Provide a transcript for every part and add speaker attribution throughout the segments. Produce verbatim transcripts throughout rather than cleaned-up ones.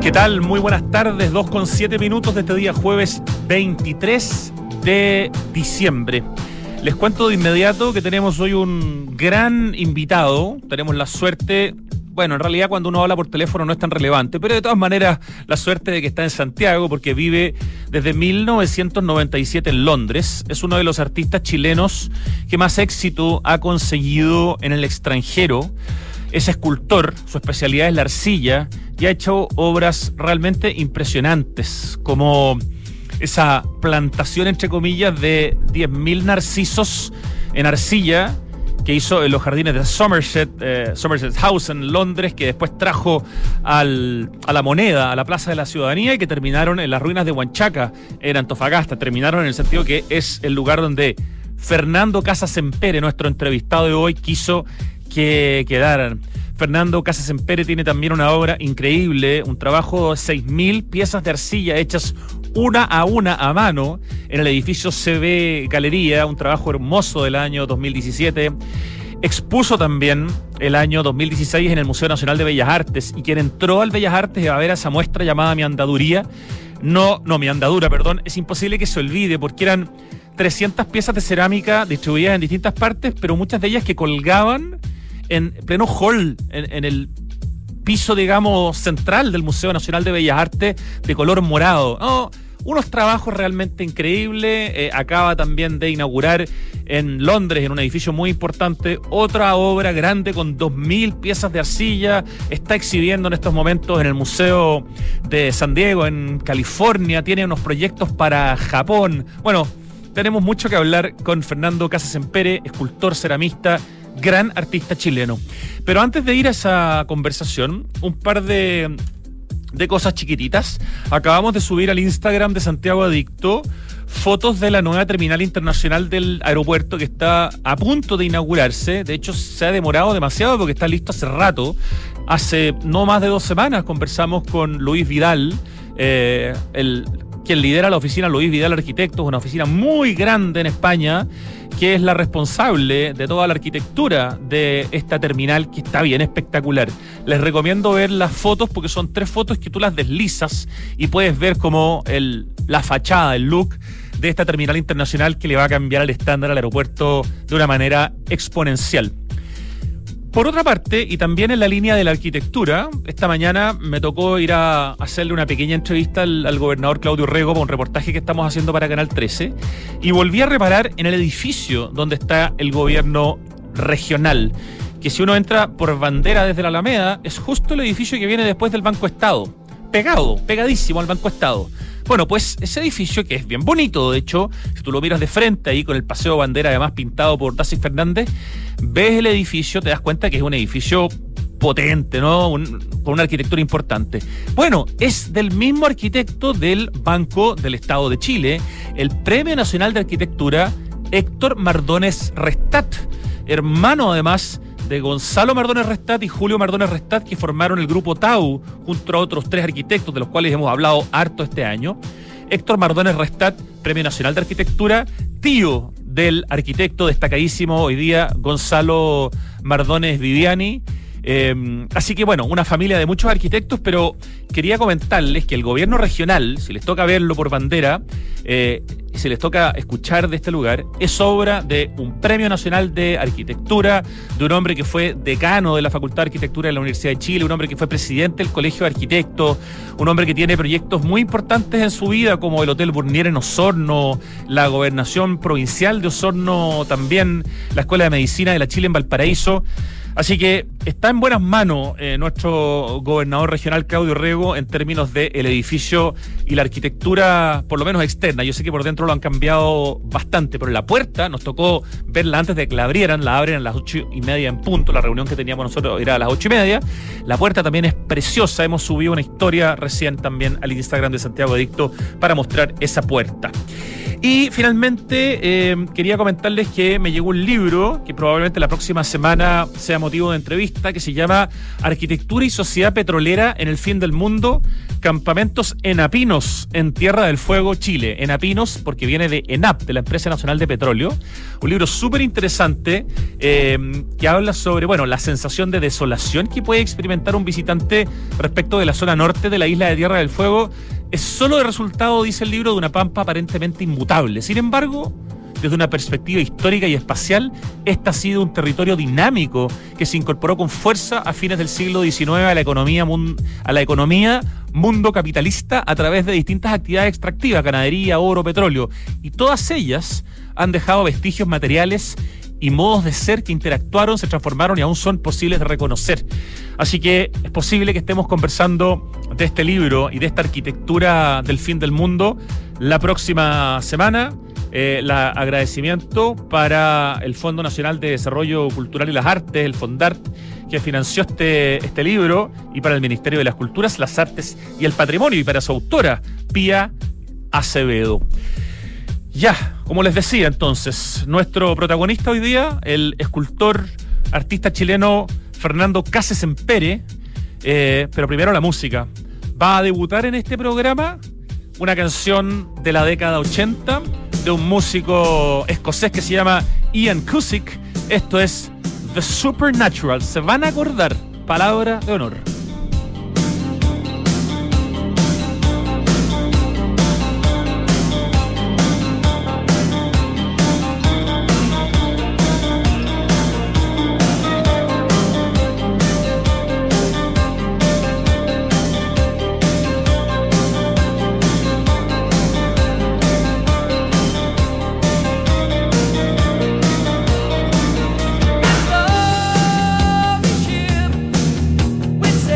Speaker 1: ¿Qué tal? Muy buenas tardes, dos con siete minutos de este día jueves veintitrés de diciembre. Les cuento de inmediato que tenemos hoy un gran invitado. Tenemos la suerte, bueno, en realidad cuando uno habla por teléfono no es tan relevante, pero de todas maneras la suerte de que está en Santiago porque vive desde mil novecientos noventa y siete en Londres. Es uno de los artistas chilenos que más éxito ha conseguido en el extranjero. Es escultor, su especialidad es la arcilla y ha hecho obras realmente impresionantes, como esa plantación, entre comillas, de diez mil narcisos en arcilla que hizo en los jardines de Somerset, eh, Somerset House en Londres, que después trajo al, a la Moneda, a la Plaza de la Ciudadanía, y que terminaron en las ruinas de Huanchaca, en Antofagasta. Terminaron en el sentido que es el lugar donde Fernando Casasempere, nuestro entrevistado de hoy, quiso que quedaran. Fernando Casasempere tiene también una obra increíble, un trabajo de seis mil piezas de arcilla hechas una a una a mano en el edificio C B Galería, un trabajo hermoso del año dos mil diecisiete. Expuso también el año dos mil dieciséis en el Museo Nacional de Bellas Artes, y quien entró al Bellas Artes a ver esa muestra llamada Mi Andaduría, no, no, Mi Andadura, perdón, es imposible que se olvide porque eran trescientas piezas de cerámica distribuidas en distintas partes, pero muchas de ellas que colgaban en pleno hall, en, en el piso, digamos, central del Museo Nacional de Bellas Artes, de color morado. Oh, unos trabajos realmente increíbles. Eh, acaba también de inaugurar en Londres, en un edificio muy importante, otra obra grande con dos mil piezas de arcilla. Está exhibiendo en estos momentos en el Museo de San Diego, en California. Tiene unos proyectos para Japón. Bueno, tenemos mucho que hablar con Fernando Casasempere, escultor, ceramista, gran artista chileno. Pero antes de ir a esa conversación, un par de, de cosas chiquititas. Acabamos de subir al Instagram de Santiago Adicto fotos de la nueva terminal internacional del aeropuerto que está a punto de inaugurarse. De hecho, se ha demorado demasiado porque está listo hace rato. Hace no más de dos semanas conversamos con Luis Vidal, eh, el quien lidera la oficina Luis Vidal Arquitectos, una oficina muy grande en España, que es la responsable de toda la arquitectura de esta terminal, que está bien espectacular. Les recomiendo ver las fotos porque son tres fotos que tú las deslizas y puedes ver como el, la fachada, el look de esta terminal internacional que le va a cambiar el estándar al aeropuerto de una manera exponencial. Por otra parte, y también en la línea de la arquitectura, esta mañana me tocó ir a hacerle una pequeña entrevista al, al gobernador Claudio Rego para un reportaje que estamos haciendo para Canal trece, y volví a reparar en el edificio donde está el gobierno regional, que si uno entra por Bandera desde la Alameda, es justo el edificio que viene después del Banco Estado, pegado, pegadísimo al Banco Estado. Bueno, pues ese edificio, que es bien bonito, de hecho, si tú lo miras de frente ahí con el Paseo Bandera, además pintado por Tassi Fernández, ves el edificio, te das cuenta que es un edificio potente, ¿no? Un, con una arquitectura importante. Bueno, es del mismo arquitecto del Banco del Estado de Chile, el Premio Nacional de Arquitectura, Héctor Mardones Restat, hermano además de Gonzalo Mardones Restat y Julio Mardones Restat, que formaron el grupo Tau junto a otros tres arquitectos de los cuales hemos hablado harto este año. Héctor Mardones Restat, Premio Nacional de Arquitectura, tío del arquitecto destacadísimo hoy día Gonzalo Mardones Viviani. Eh, así que bueno, una familia de muchos arquitectos, pero quería comentarles que el gobierno regional, si les toca verlo por Bandera, eh, si les toca escuchar de este lugar, es obra de un Premio Nacional de Arquitectura, de un hombre que fue decano de la Facultad de Arquitectura de la Universidad de Chile, un hombre que fue presidente del Colegio de Arquitectos, un hombre que tiene proyectos muy importantes en su vida, como el Hotel Burnier en Osorno, la Gobernación Provincial de Osorno también, la Escuela de Medicina de la Chile en Valparaíso. Así que está en buenas manos eh, nuestro gobernador regional Claudio Rego en términos del edificio y la arquitectura, por lo menos externa. Yo sé que por dentro lo han cambiado bastante, pero la puerta nos tocó verla antes de que la abrieran. La abren a las ocho y media en punto. La reunión que teníamos nosotros era a las ocho y media. La puerta también es preciosa. Hemos subido una historia recién también al Instagram de Santiago Adicto para mostrar esa puerta. Y finalmente eh, quería comentarles que me llegó un libro que probablemente la próxima semana sea motivo de entrevista, que se llama Arquitectura y Sociedad Petrolera en el Fin del Mundo, Campamentos Enapinos en Tierra del Fuego, Chile. Enapinos porque viene de ENAP, de la Empresa Nacional de Petróleo. Un libro súper interesante eh, que habla sobre, bueno, la sensación de desolación que puede experimentar un visitante respecto de la zona norte de la isla de Tierra del Fuego. Es solo el resultado, dice el libro, de una pampa aparentemente inmutable. Sin embargo, desde una perspectiva histórica y espacial, este ha sido un territorio dinámico que se incorporó con fuerza a fines del siglo diecinueve a la economía, a la economía mundo capitalista a través de distintas actividades extractivas, ganadería, oro, petróleo. Y todas ellas han dejado vestigios materiales y modos de ser que interactuaron, se transformaron y aún son posibles de reconocer. Así que es posible que estemos conversando de este libro y de esta arquitectura del fin del mundo la próxima semana. Eh, la agradecimiento para el Fondo Nacional de Desarrollo Cultural y las Artes, el FONDART, que financió este, este libro, y para el Ministerio de las Culturas, las Artes y el Patrimonio, y para su autora, Pía Acevedo. Ya, como les decía entonces, nuestro protagonista hoy día, el escultor, artista chileno Fernando Cases-Empere, eh, pero primero la música. Va a debutar en este programa una canción de la década ochenta de un músico escocés que se llama Ian Cusick. Esto es The Supernatural. Se van a acordar, palabra de honor.
Speaker 2: With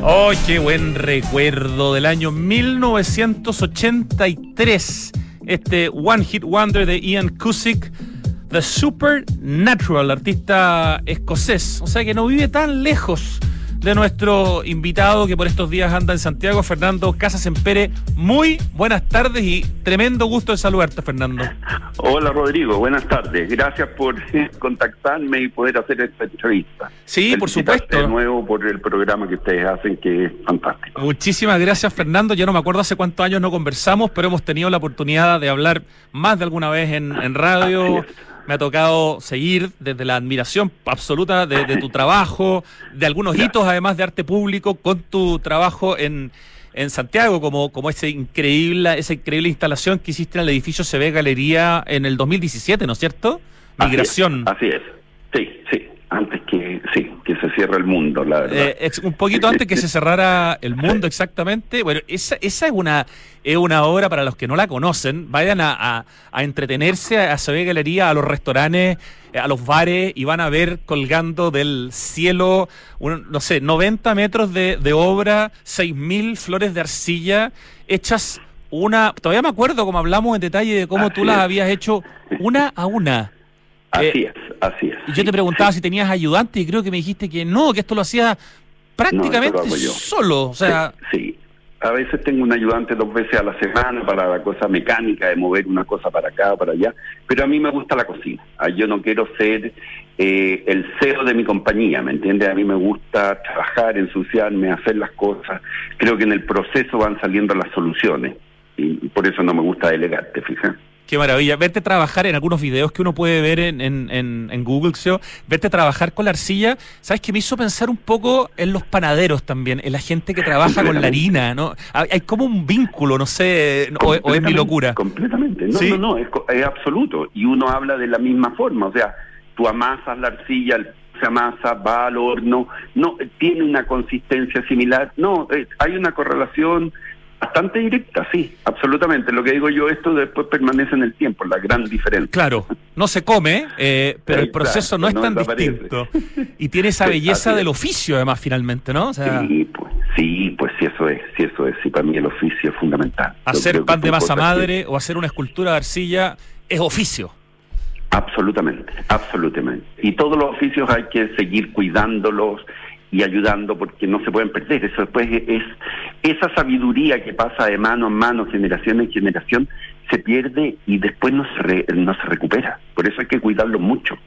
Speaker 1: ¡Oh, qué buen recuerdo! Del año mil novecientos ochenta y tres. Este One Hit Wonder de Ian Cusick, The Supernatural, artista escocés. O sea que no vive tan lejos de nuestro invitado que por estos días anda en Santiago, Fernando Casasempere. Muy buenas tardes y tremendo gusto de saludarte, Fernando.
Speaker 2: Hola, Rodrigo, buenas tardes. Gracias por contactarme y poder hacer esta entrevista.
Speaker 1: Sí, por supuesto.
Speaker 2: De nuevo por el programa que ustedes hacen, que es fantástico.
Speaker 1: Muchísimas gracias, Fernando. Ya no me acuerdo hace cuántos años no conversamos, pero hemos tenido la oportunidad de hablar más de alguna vez en, en radio. Me ha tocado seguir desde la admiración absoluta de, de tu trabajo, de algunos hitos además de arte público con tu trabajo en, en Santiago, como, como ese increíble, esa increíble instalación que hiciste en el edificio C B Galería en el dos mil diecisiete, ¿no es cierto? Migración.
Speaker 2: Así es, así es. sí, sí, antes que, sí, que se cierre el mundo, la verdad.
Speaker 1: Eh, un poquito antes que se cerrara el mundo, exactamente. Bueno, esa, esa es una... Es una obra, para los que no la conocen, vayan a, a, a entretenerse a C B Galería, a los restaurantes, a los bares, y van a ver colgando del cielo, un, no sé, noventa metros de, de obra, seis mil flores de arcilla, hechas una... Todavía me acuerdo como hablamos en detalle de cómo
Speaker 2: así
Speaker 1: tú las
Speaker 2: es.
Speaker 1: habías hecho una a una.
Speaker 2: Así
Speaker 1: eh,
Speaker 2: es, así es.
Speaker 1: Y yo te preguntaba sí. si tenías ayudante, y creo que me dijiste que no, que esto lo hacías prácticamente
Speaker 2: no,
Speaker 1: solo, o sea...
Speaker 2: Sí, sí. A veces tengo un ayudante dos veces a la semana para la cosa mecánica de mover una cosa para acá o para allá, pero a mí me gusta la cocina. Yo no quiero ser eh, el C E O de mi compañía, ¿me entiendes? A mí me gusta trabajar, ensuciarme, hacer las cosas. Creo que en el proceso van saliendo las soluciones y por eso no me gusta delegar, ¿te fijas?
Speaker 1: Qué maravilla, verte trabajar en algunos videos que uno puede ver en, en, en, en Google, ¿sí? Verte trabajar con la arcilla, ¿sabes? Que me hizo pensar un poco en los panaderos también, en la gente que trabaja con la harina, ¿no? Hay, hay como un vínculo, no sé, o, o es mi locura.
Speaker 2: Completamente, no, ¿sí? no, no, es, es absoluto, y uno habla de la misma forma, o sea, tú amasas la arcilla, se amasa, va al horno, no, tiene una consistencia similar, no, eh, hay una correlación bastante directa, sí, absolutamente. Lo que digo yo, esto después permanece en el tiempo, la gran diferencia.
Speaker 1: Claro, no se come, eh, pero el proceso no es
Speaker 2: no
Speaker 1: tan
Speaker 2: desaparece.
Speaker 1: distinto. Y tiene esa belleza del oficio, además, finalmente, ¿no? O sea,
Speaker 2: sí, pues, sí, pues sí, eso es, sí, eso es. Sí, para mí el oficio es fundamental.
Speaker 1: Hacer pan de masa madre que... o hacer una escultura de arcilla es oficio.
Speaker 2: Absolutamente, absolutamente. Y todos los oficios hay que seguir cuidándolos y ayudando, porque no se pueden perder. Eso después es esa sabiduría que pasa de mano en mano, generación en generación, se pierde y después no se re, no se recupera. Por eso hay que cuidarlo mucho.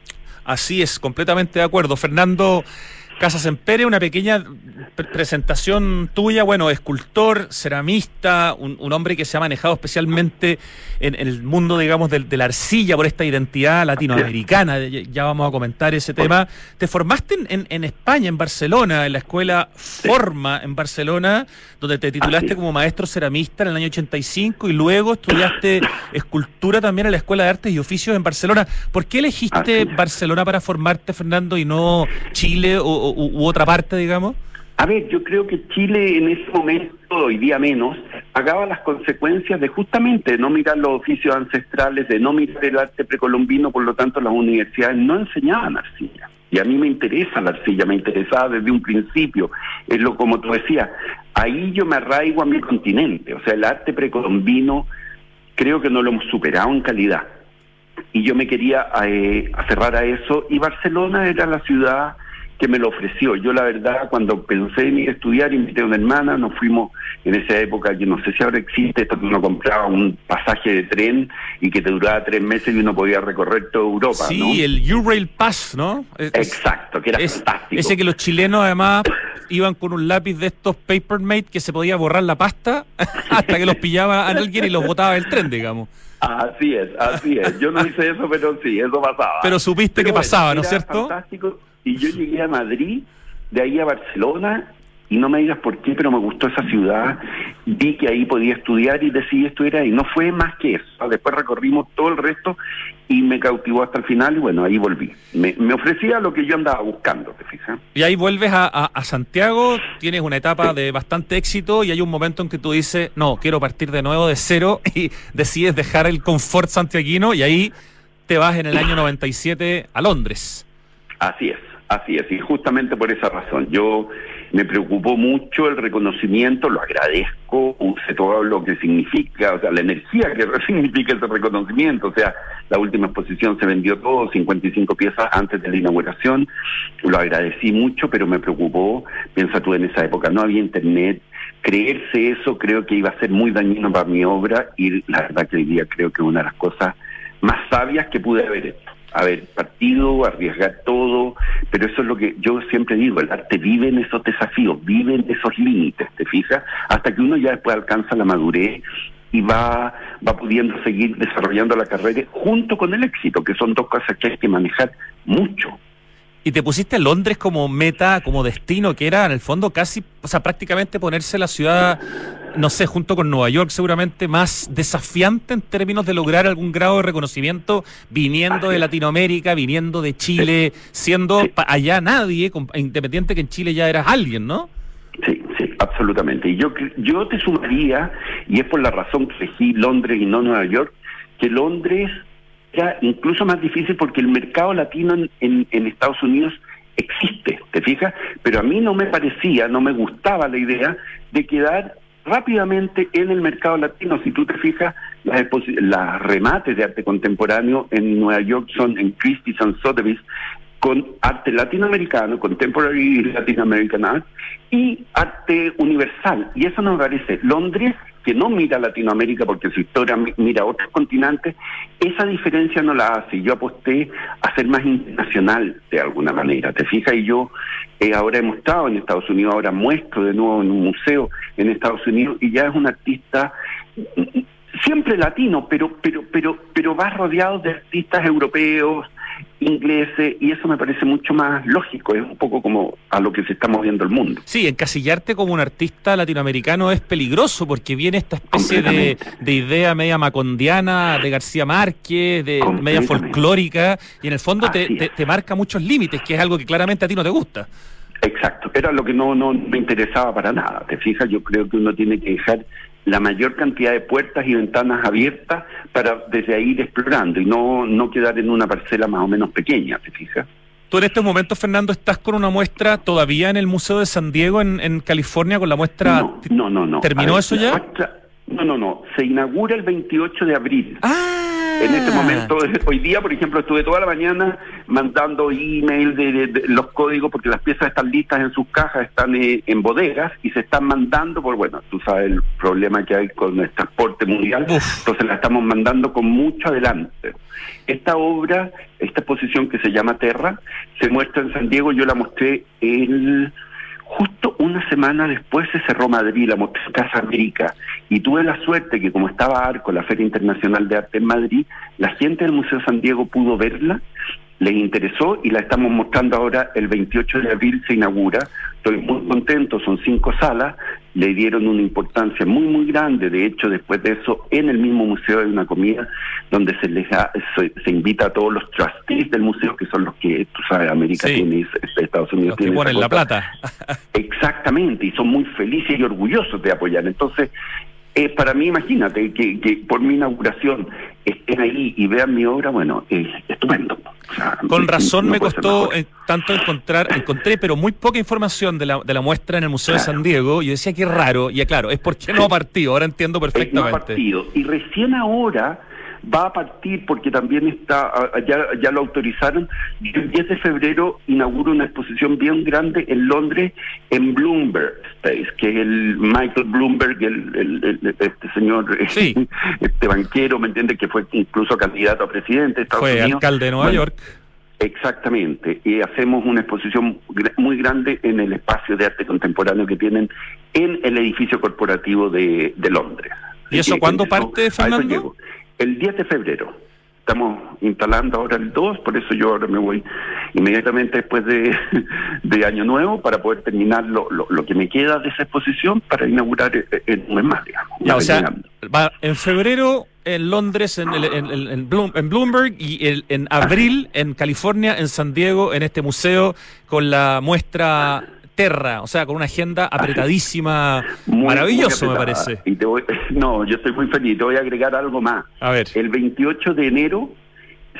Speaker 1: Así es, completamente de acuerdo. Fernando Casasempere, una pequeña pre- presentación tuya, bueno, escultor, ceramista, un, un hombre que se ha manejado especialmente en, en el mundo, digamos, de, de la arcilla por esta identidad latinoamericana, ya, ya vamos a comentar ese tema. Te formaste en, en, en España, en Barcelona, en la escuela Forma en Barcelona, donde te titulaste como maestro ceramista en el año ochenta y cinco y luego estudiaste escultura también en la Escuela de Artes y Oficios en Barcelona. ¿Por qué elegiste Barcelona para formarte, Fernando, y no Chile o U, u otra parte, digamos?
Speaker 2: A ver, yo creo que Chile en ese momento, hoy día menos, pagaba las consecuencias de justamente no mirar los oficios ancestrales, de no mirar el arte precolombino, por lo tanto las universidades no enseñaban arcilla. Y a mí me interesa la arcilla, me interesaba desde un principio. Es lo como tú decías, ahí yo me arraigo a mi continente, o sea, el arte precolombino creo que no lo hemos superado en calidad. Y yo me quería eh, aferrar a eso, y Barcelona era la ciudad que me lo ofreció. Yo la verdad, cuando pensé en ir a estudiar, invité a una hermana, nos fuimos en esa época, yo no sé si ahora existe esto, que uno compraba un pasaje de tren y que te duraba tres meses y uno podía recorrer toda Europa,
Speaker 1: sí,
Speaker 2: ¿no?
Speaker 1: Sí, el U-Rail Pass, ¿no? Es,
Speaker 2: Exacto, que era
Speaker 1: es,
Speaker 2: fantástico.
Speaker 1: Ese que los chilenos además iban con un lápiz de estos Papermate que se podía borrar la pasta hasta que los pillaba a alguien y los botaba del tren, digamos.
Speaker 2: Así es, así es. Yo no hice eso, pero sí, eso pasaba.
Speaker 1: Pero supiste pero que bueno, pasaba, ¿no es cierto?
Speaker 2: Fantástico. Y yo llegué a Madrid, de ahí a Barcelona, y no me digas por qué, pero me gustó esa ciudad, vi que ahí podía estudiar y decidí estudiar ahí. No fue más que eso. Después recorrimos todo el resto y me cautivó hasta el final y bueno, ahí volví. Me, me ofrecía lo que yo andaba buscando, ¿te fijas?
Speaker 1: Y ahí vuelves a, a, a Santiago, tienes una etapa sí. de bastante éxito y hay un momento en que tú dices, no, quiero partir de nuevo de cero y decides dejar el confort santiaguino y ahí te vas en el año noventa y siete a Londres.
Speaker 2: Así es. Así es, y justamente por esa razón. Yo Me preocupó mucho el reconocimiento, lo agradezco, use todo lo que significa, o sea, la energía que significa ese reconocimiento. O sea, la última exposición se vendió todo, cincuenta y cinco piezas antes de la inauguración, lo agradecí mucho, pero me preocupó, piensa tú, en esa época no había internet, creerse eso creo que iba a ser muy dañino para mi obra, y la verdad que hoy día creo que es una de las cosas más sabias que pude haber hecho. Haber partido, arriesgar todo, pero eso es lo que yo siempre digo, el arte vive en esos desafíos, vive en esos límites, ¿te fijas? Hasta que uno ya después alcanza la madurez y va, va pudiendo seguir desarrollando la carrera junto con el éxito, que son dos cosas que hay que manejar mucho.
Speaker 1: Y te pusiste a Londres como meta, como destino, que era en el fondo casi, o sea, prácticamente ponerse la ciudad, no sé, junto con Nueva York, seguramente más desafiante en términos de lograr algún grado de reconocimiento, viniendo de Latinoamérica, viniendo de Chile, siendo sí. allá nadie, independiente que en Chile ya eras alguien, ¿no?
Speaker 2: Sí, sí, absolutamente. Y yo, yo te sumaría, y es por la razón que elegí Londres y no Nueva York, que Londres era incluso más difícil porque el mercado latino en, en, en Estados Unidos existe, ¿te fijas? Pero a mí no me parecía, no me gustaba la idea de quedar rápidamente en el mercado latino. Si tú te fijas, las, las remates de arte contemporáneo en Nueva York son en Christie's and Sotheby's, con arte latinoamericano, contemporary Latin American art, y arte universal. Y eso nos parece. Londres, que no mira a Latinoamérica porque su historia mira a otros continentes, esa diferencia no la hace. Yo aposté a ser más internacional de alguna manera, ¿te fijas? Y yo eh, ahora he mostrado en Estados Unidos, ahora muestro de nuevo en un museo en Estados Unidos, y ya es un artista siempre latino, pero pero pero pero va rodeado de artistas europeos, ingleses, y eso me parece mucho más lógico, es un poco como a lo que se está moviendo el mundo.
Speaker 1: Sí, encasillarte como un artista latinoamericano es peligroso porque viene esta especie de, de idea media macondiana de García Márquez, de media folclórica, y en el fondo te, te, te marca muchos límites, que es algo que claramente a ti no te gusta.
Speaker 2: Exacto, era lo que no, no me interesaba para nada, ¿te fijas? Yo creo que uno tiene que dejar la mayor cantidad de puertas y ventanas abiertas para desde ahí ir explorando y no, no quedar en una parcela más o menos pequeña, ¿te fijas?
Speaker 1: Tú en estos momentos, Fernando, estás con una muestra todavía en el Museo de San Diego, en, en California, con la muestra...
Speaker 2: No, no, no. no.
Speaker 1: ¿Terminó ver, eso ya?
Speaker 2: Muestra... No, no, no. Se inaugura el veintiocho de abril.
Speaker 1: ¡Ah!
Speaker 2: En este momento, hoy día, por ejemplo, estuve toda la mañana mandando email de, de, de los códigos, porque las piezas están listas en sus cajas, están eh, en bodegas y se están mandando por, bueno, tú sabes el problema que hay con el transporte mundial. Uf. Entonces la estamos mandando con mucho adelante. Esta obra, esta exposición que se llama Terra, se muestra en San Diego. Yo la mostré el... Justo una semana después se cerró Madrid, la mostré en Casa América, y tuve la suerte que como estaba Arco, la Feria Internacional de Arte en Madrid, la gente del Museo San Diego pudo verla, les interesó y la estamos mostrando ahora. El veintiocho de abril se inaugura. Estoy muy contento, son cinco salas, le dieron una importancia muy muy grande. De hecho, después de eso, en el mismo museo hay una comida donde se les da, se, se invita a todos los trustees del museo, que son los que, tú sabes, América sí. tiene, Estados Unidos
Speaker 1: los
Speaker 2: tiene,
Speaker 1: que ponen la plata.
Speaker 2: Exactamente, y son muy felices y orgullosos de apoyar. Entonces, Eh, para mí, imagínate, que, que por mi inauguración estén ahí y vean mi obra, bueno, es eh, estupendo. O sea,
Speaker 1: Con razón no me costó eh, tanto encontrar, encontré pero muy poca información de la, de la muestra en el Museo claro. de San Diego, y yo decía que raro, y claro, es porque no ha partido, ahora entiendo perfectamente.
Speaker 2: No ha partido, y recién ahora va a partir porque también está, ya, ya lo autorizaron. El diez de febrero inaugura una exposición bien grande en Londres, en Bloomberg Space, que es el Michael Bloomberg, el, el, el este señor,
Speaker 1: sí.
Speaker 2: este banquero, ¿me entiendes? Que fue incluso candidato a presidente de Estados
Speaker 1: fue
Speaker 2: Unidos.
Speaker 1: Fue alcalde de Nueva bueno, York.
Speaker 2: Exactamente, y hacemos una exposición muy grande en el espacio de arte contemporáneo que tienen en el edificio corporativo de, de Londres.
Speaker 1: ¿Y eso cuándo parte, Fernando?
Speaker 2: El diez de febrero. Estamos instalando ahora el dos, por eso yo ahora me voy inmediatamente después de, de Año Nuevo para poder terminar lo, lo, lo que me queda de esa exposición para inaugurar en un mes más, digamos.
Speaker 1: Ya, o sea, va en febrero en Londres, en, el, en, en, en, Bloom, en Bloomberg, y el, en abril en California, en San Diego, en este museo con la muestra Terra, o sea, con una agenda apretadísima, muy, maravilloso, muy me parece.
Speaker 2: Y te voy, no, yo estoy muy feliz, te voy a agregar algo más.
Speaker 1: A ver.
Speaker 2: El veintiocho de enero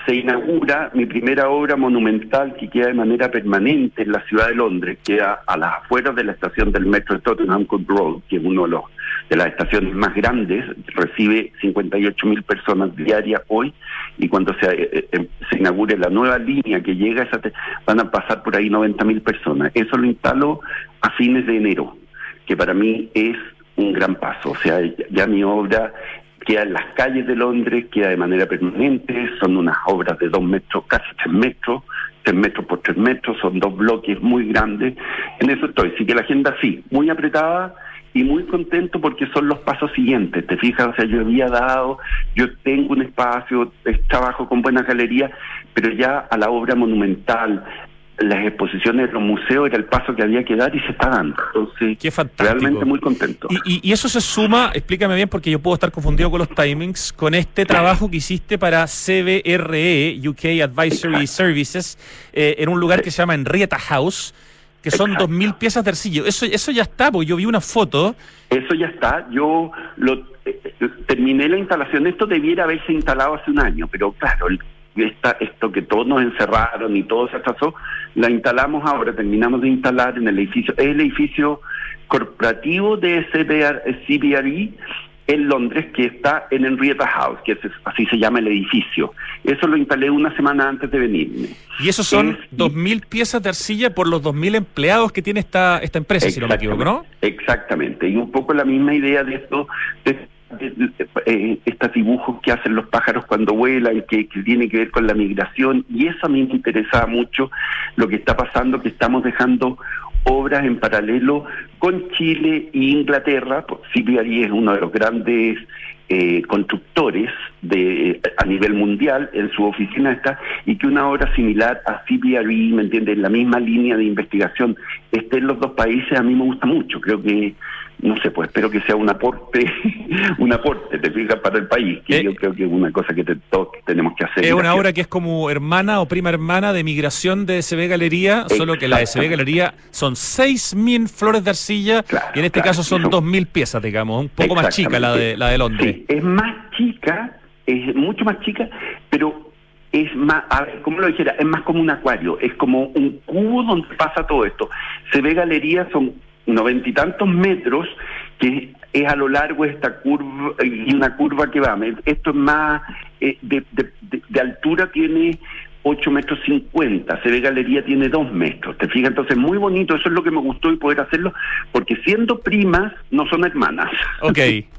Speaker 2: se inaugura mi primera obra monumental que queda de manera permanente en la ciudad de Londres, queda a las afueras de la estación del metro de Tottenham Court Road, que es uno de los de las estaciones más grandes, recibe cincuenta y ocho mil personas diarias hoy, y cuando se, eh, eh, se inaugure la nueva línea que llega, esa te, van a pasar por ahí noventa mil personas. Eso lo instalo a fines de enero, que para mí es un gran paso. O sea, ya, ya mi obra queda en las calles de Londres, queda de manera permanente, son unas obras de dos metros, casi tres metros, tres metros por tres metros, son dos bloques muy grandes. En eso estoy. Así que la agenda sí, muy apretada, y muy contento porque son los pasos siguientes, ¿te fijas? O sea, yo había dado, yo tengo un espacio, trabajo con buenas galerías, pero ya a la obra monumental, las exposiciones de los museos era el paso que había que dar y se está dando. Entonces,
Speaker 1: qué fantástico.
Speaker 2: Realmente muy contento.
Speaker 1: Y, y, y eso se suma, explícame bien porque yo puedo estar confundido con los timings, con este trabajo que hiciste para C B R E, U K Advisory Exacto. Services, eh, en un lugar que se llama Henrietta House, que son dos mil piezas de arcillo. Eso eso ya está, porque yo vi una foto.
Speaker 2: Eso ya está. Yo lo eh, terminé la instalación. Esto debiera haberse instalado hace un año, pero claro, el, esta, esto que todos nos encerraron y todo se atrasó, la instalamos ahora, terminamos de instalar en el edificio. Es el edificio corporativo de C B R E en Londres, que está en Henrietta House, que es, así se llama el edificio. Eso lo instalé una semana antes de venirme.
Speaker 1: Y esos son dos mil piezas de arcilla por los dos mil empleados que tiene esta esta empresa, si no me equivoco, ¿no?
Speaker 2: Exactamente, y un poco la misma idea de esto, de, de, de, de, eh, estos dibujos que hacen los pájaros cuando vuelan, que, que tiene que ver con la migración, y eso a mí me interesaba mucho, lo que está pasando, que estamos dejando obras en paralelo con Chile e Inglaterra. C B R E es uno de los grandes eh, constructores de a nivel mundial, en su oficina está, y que una obra similar a C B R E, ¿me entiendes?, en la misma línea de investigación, esté en los dos países, a mí me gusta mucho. Creo que, no sé, pues espero que sea un aporte, un aporte, te fijas, para el país, que eh, yo creo que es una cosa que te, todos tenemos que hacer.
Speaker 1: Es una obra que es como hermana o prima hermana de Migración de S B Galería, solo que la de S B Galería son seis mil flores de arcilla, claro, y en este claro, caso son dos mil piezas, digamos, un poco más chica la de, la de Londres.
Speaker 2: Sí, es más chica, es mucho más chica, pero es más, a ver, ¿cómo lo dijera? Es más como un acuario, es como un cubo donde pasa todo esto. S B Galería son noventa y tantos metros, que es a lo largo de esta curva, y una curva que va, esto es más, eh, de, de, de, de altura tiene ocho metros cincuenta, C B Galería tiene dos metros, ¿te fijas? Entonces muy bonito, eso es lo que me gustó, y poder hacerlo, porque siendo primas, no son hermanas.
Speaker 1: Ok.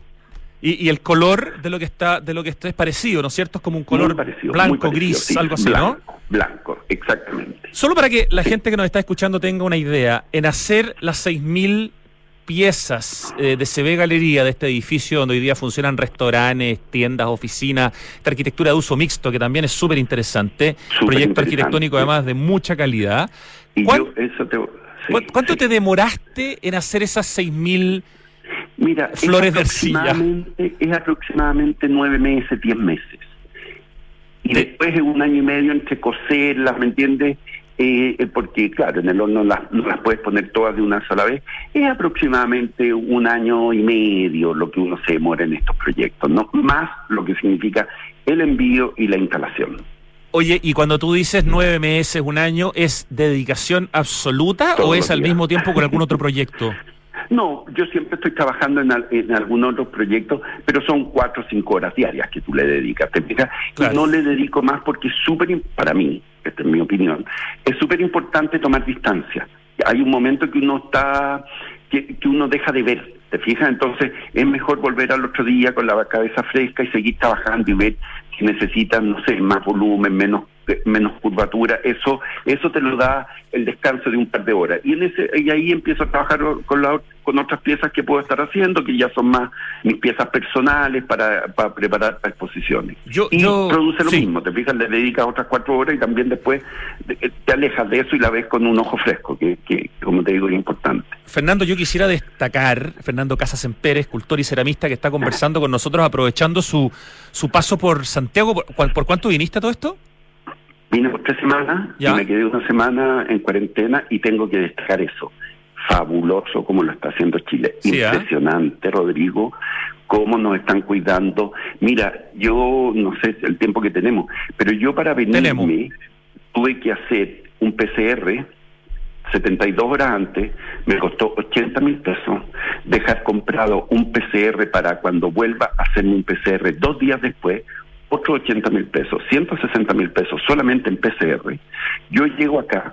Speaker 1: Y, y el color de lo que está de lo que está es parecido, ¿no es cierto? Es como un color parecido, blanco, parecido, gris, sí, algo así,
Speaker 2: blanco,
Speaker 1: ¿no?
Speaker 2: Blanco, exactamente.
Speaker 1: Solo para que la gente que nos está escuchando tenga una idea, en hacer las seis mil piezas eh, de C B Galería, de este edificio donde hoy día funcionan restaurantes, tiendas, oficinas, esta arquitectura de uso mixto que también es súper interesante, proyecto arquitectónico además de mucha calidad.
Speaker 2: Y yo, eso te,
Speaker 1: sí, ¿Cuánto sí. te demoraste en hacer esas seis mil Mira, flores de arcilla?
Speaker 2: Es aproximadamente nueve meses, diez meses. Y de... después es un año y medio entre coserlas, ¿me entiendes? Eh, porque, claro, en el horno las, no las puedes poner todas de una sola vez. Es aproximadamente un año y medio lo que uno se demora en estos proyectos, ¿no? Más lo que significa el envío y la instalación.
Speaker 1: Oye, y cuando tú dices nueve meses, un año, ¿es dedicación absoluta Todos o es al días. mismo tiempo con algún otro proyecto?
Speaker 2: No, yo siempre estoy trabajando en, al, en algún otro proyecto, pero son cuatro o cinco horas diarias que tú le dedicas, ¿te fijas? Claro. Y no le dedico más porque es súper, para mí, esta es mi opinión, es súper importante tomar distancia. Hay un momento que uno está, que, que uno deja de ver, ¿te fijas? Entonces es mejor volver al otro día con la cabeza fresca y seguir trabajando y ver si necesitan, no sé, más volumen, menos menos curvatura. Eso eso te lo da el descanso de un par de horas, y en ese y ahí empiezo a trabajar con la, con otras piezas que puedo estar haciendo, que ya son más mis piezas personales para, para preparar para exposiciones.
Speaker 1: Yo,
Speaker 2: y
Speaker 1: yo,
Speaker 2: produce lo
Speaker 1: sí.
Speaker 2: mismo, te fijas, le dedicas otras cuatro horas y también después te alejas de eso y la ves con un ojo fresco, que, que como te digo, es importante.
Speaker 1: Fernando, yo quisiera destacar, Fernando Casas Empere, escultor y ceramista, que está conversando con nosotros, aprovechando su su paso por Santiago. ¿Por, por cuánto viniste a todo esto?
Speaker 2: Vine por tres semanas ¿Ya? y me quedé una semana en cuarentena, y tengo que destacar eso. fabuloso como lo está haciendo Chile.
Speaker 1: Sí,
Speaker 2: impresionante, ¿eh? Rodrigo, cómo nos están cuidando. Mira, yo no sé el tiempo que tenemos, pero yo para venirme tenemos. tuve que hacer un P C R setenta y dos horas antes, me costó ochenta mil pesos, dejar comprado un P C R para cuando vuelva a hacerme un P C R dos días después, otro ochenta mil pesos, ciento sesenta mil pesos solamente en P C R. Yo llego acá,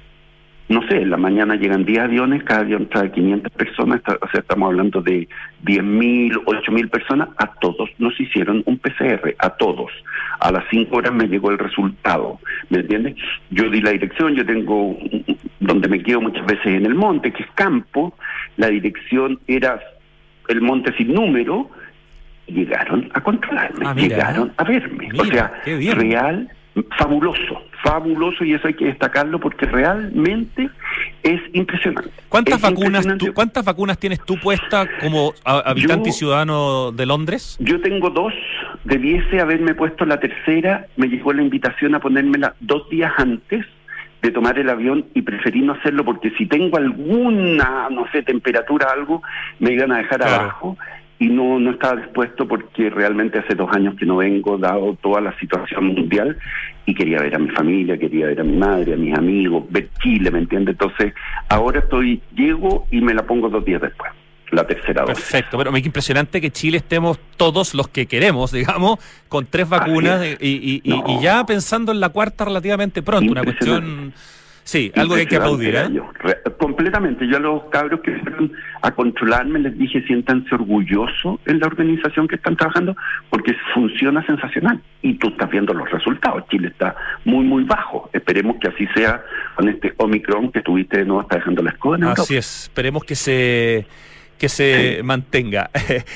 Speaker 2: no sé, en la mañana llegan diez aviones, cada avión trae quinientas personas, o sea, estamos hablando de diez mil, ocho mil personas, a todos nos hicieron un P C R, a todos. A las cinco horas me llegó el resultado, ¿me entiendes? Yo di la dirección, yo tengo, donde me quedo muchas veces en el monte, que es campo, la dirección era el monte sin número, llegaron a controlarme, ah, mira, llegaron a verme, mira, o sea, real, fabuloso, fabuloso, y eso hay que destacarlo porque realmente es impresionante.
Speaker 1: ¿Cuántas
Speaker 2: es
Speaker 1: vacunas
Speaker 2: impresionante.
Speaker 1: Tú, ¿Cuántas vacunas tienes tú puesta como habitante
Speaker 2: yo,
Speaker 1: y ciudadano de Londres?
Speaker 2: Yo tengo dos, debiese haberme puesto la tercera, me llegó la invitación a ponérmela dos días antes de tomar el avión y preferí no hacerlo porque si tengo alguna, no sé, temperatura, algo, me iban a dejar claro. abajo. Y no no estaba dispuesto porque realmente hace dos años que no vengo, dado toda la situación mundial, y quería ver a mi familia, quería ver a mi madre, a mis amigos, ver Chile, ¿me entiendes? Entonces, ahora estoy, llego y me la pongo dos días después, la tercera dosis.
Speaker 1: Perfecto, pero me queda impresionante que Chile estemos todos los que queremos, digamos, con tres vacunas y, y, y, no. y ya pensando en la cuarta relativamente pronto, una cuestión... Sí, algo que hay que aplaudir, ¿eh?
Speaker 2: Yo, re, completamente. Yo a los cabros que fueron a controlarme les dije, siéntanse orgullosos en la organización que están trabajando, porque funciona sensacional. Y tú estás viendo los resultados. Chile está muy, muy bajo. Esperemos que así sea con este Omicron que tuviste de nuevo, está dejando la escoba en Europa.
Speaker 1: Así es. Esperemos que se... que se sí. mantenga.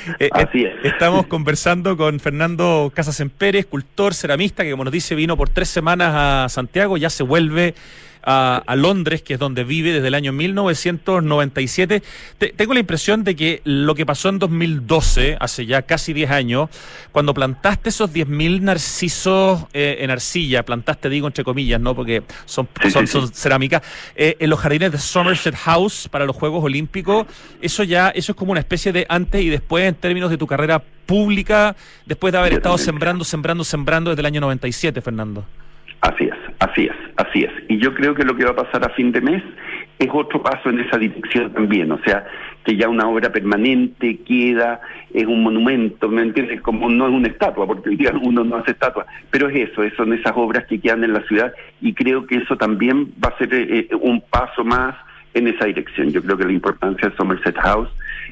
Speaker 2: Así es.
Speaker 1: Estamos conversando con Fernando Casasemper, escultor, ceramista, que como nos dice vino por tres semanas a Santiago, ya se vuelve a, a Londres, que es donde vive desde el año mil novecientos noventa y siete. Te, tengo la impresión de que lo que pasó en dos mil doce, hace ya casi diez años, cuando plantaste esos diez mil narcisos eh, en arcilla, plantaste, digo entre comillas, ¿no? Porque son,
Speaker 2: sí,
Speaker 1: son,
Speaker 2: sí,
Speaker 1: son
Speaker 2: sí.
Speaker 1: cerámica, eh, en los jardines de Somerset House para los Juegos Olímpicos, eso ya, eso es como una especie de antes y después en términos de tu carrera pública, después de haber estado sembrando, sembrando, sembrando desde el año noventa y siete, Fernando.
Speaker 2: Así es, así es, así es. Y yo creo que lo que va a pasar a fin de mes es otro paso en esa dirección también, o sea, que ya una obra permanente queda, es un monumento, ¿me entiendes? Como no es una estatua, porque hoy día uno no hace estatua, pero es eso, son esas obras que quedan en la ciudad, y creo que eso también va a ser eh, un paso más en esa dirección. Yo creo que la importancia de Somerset House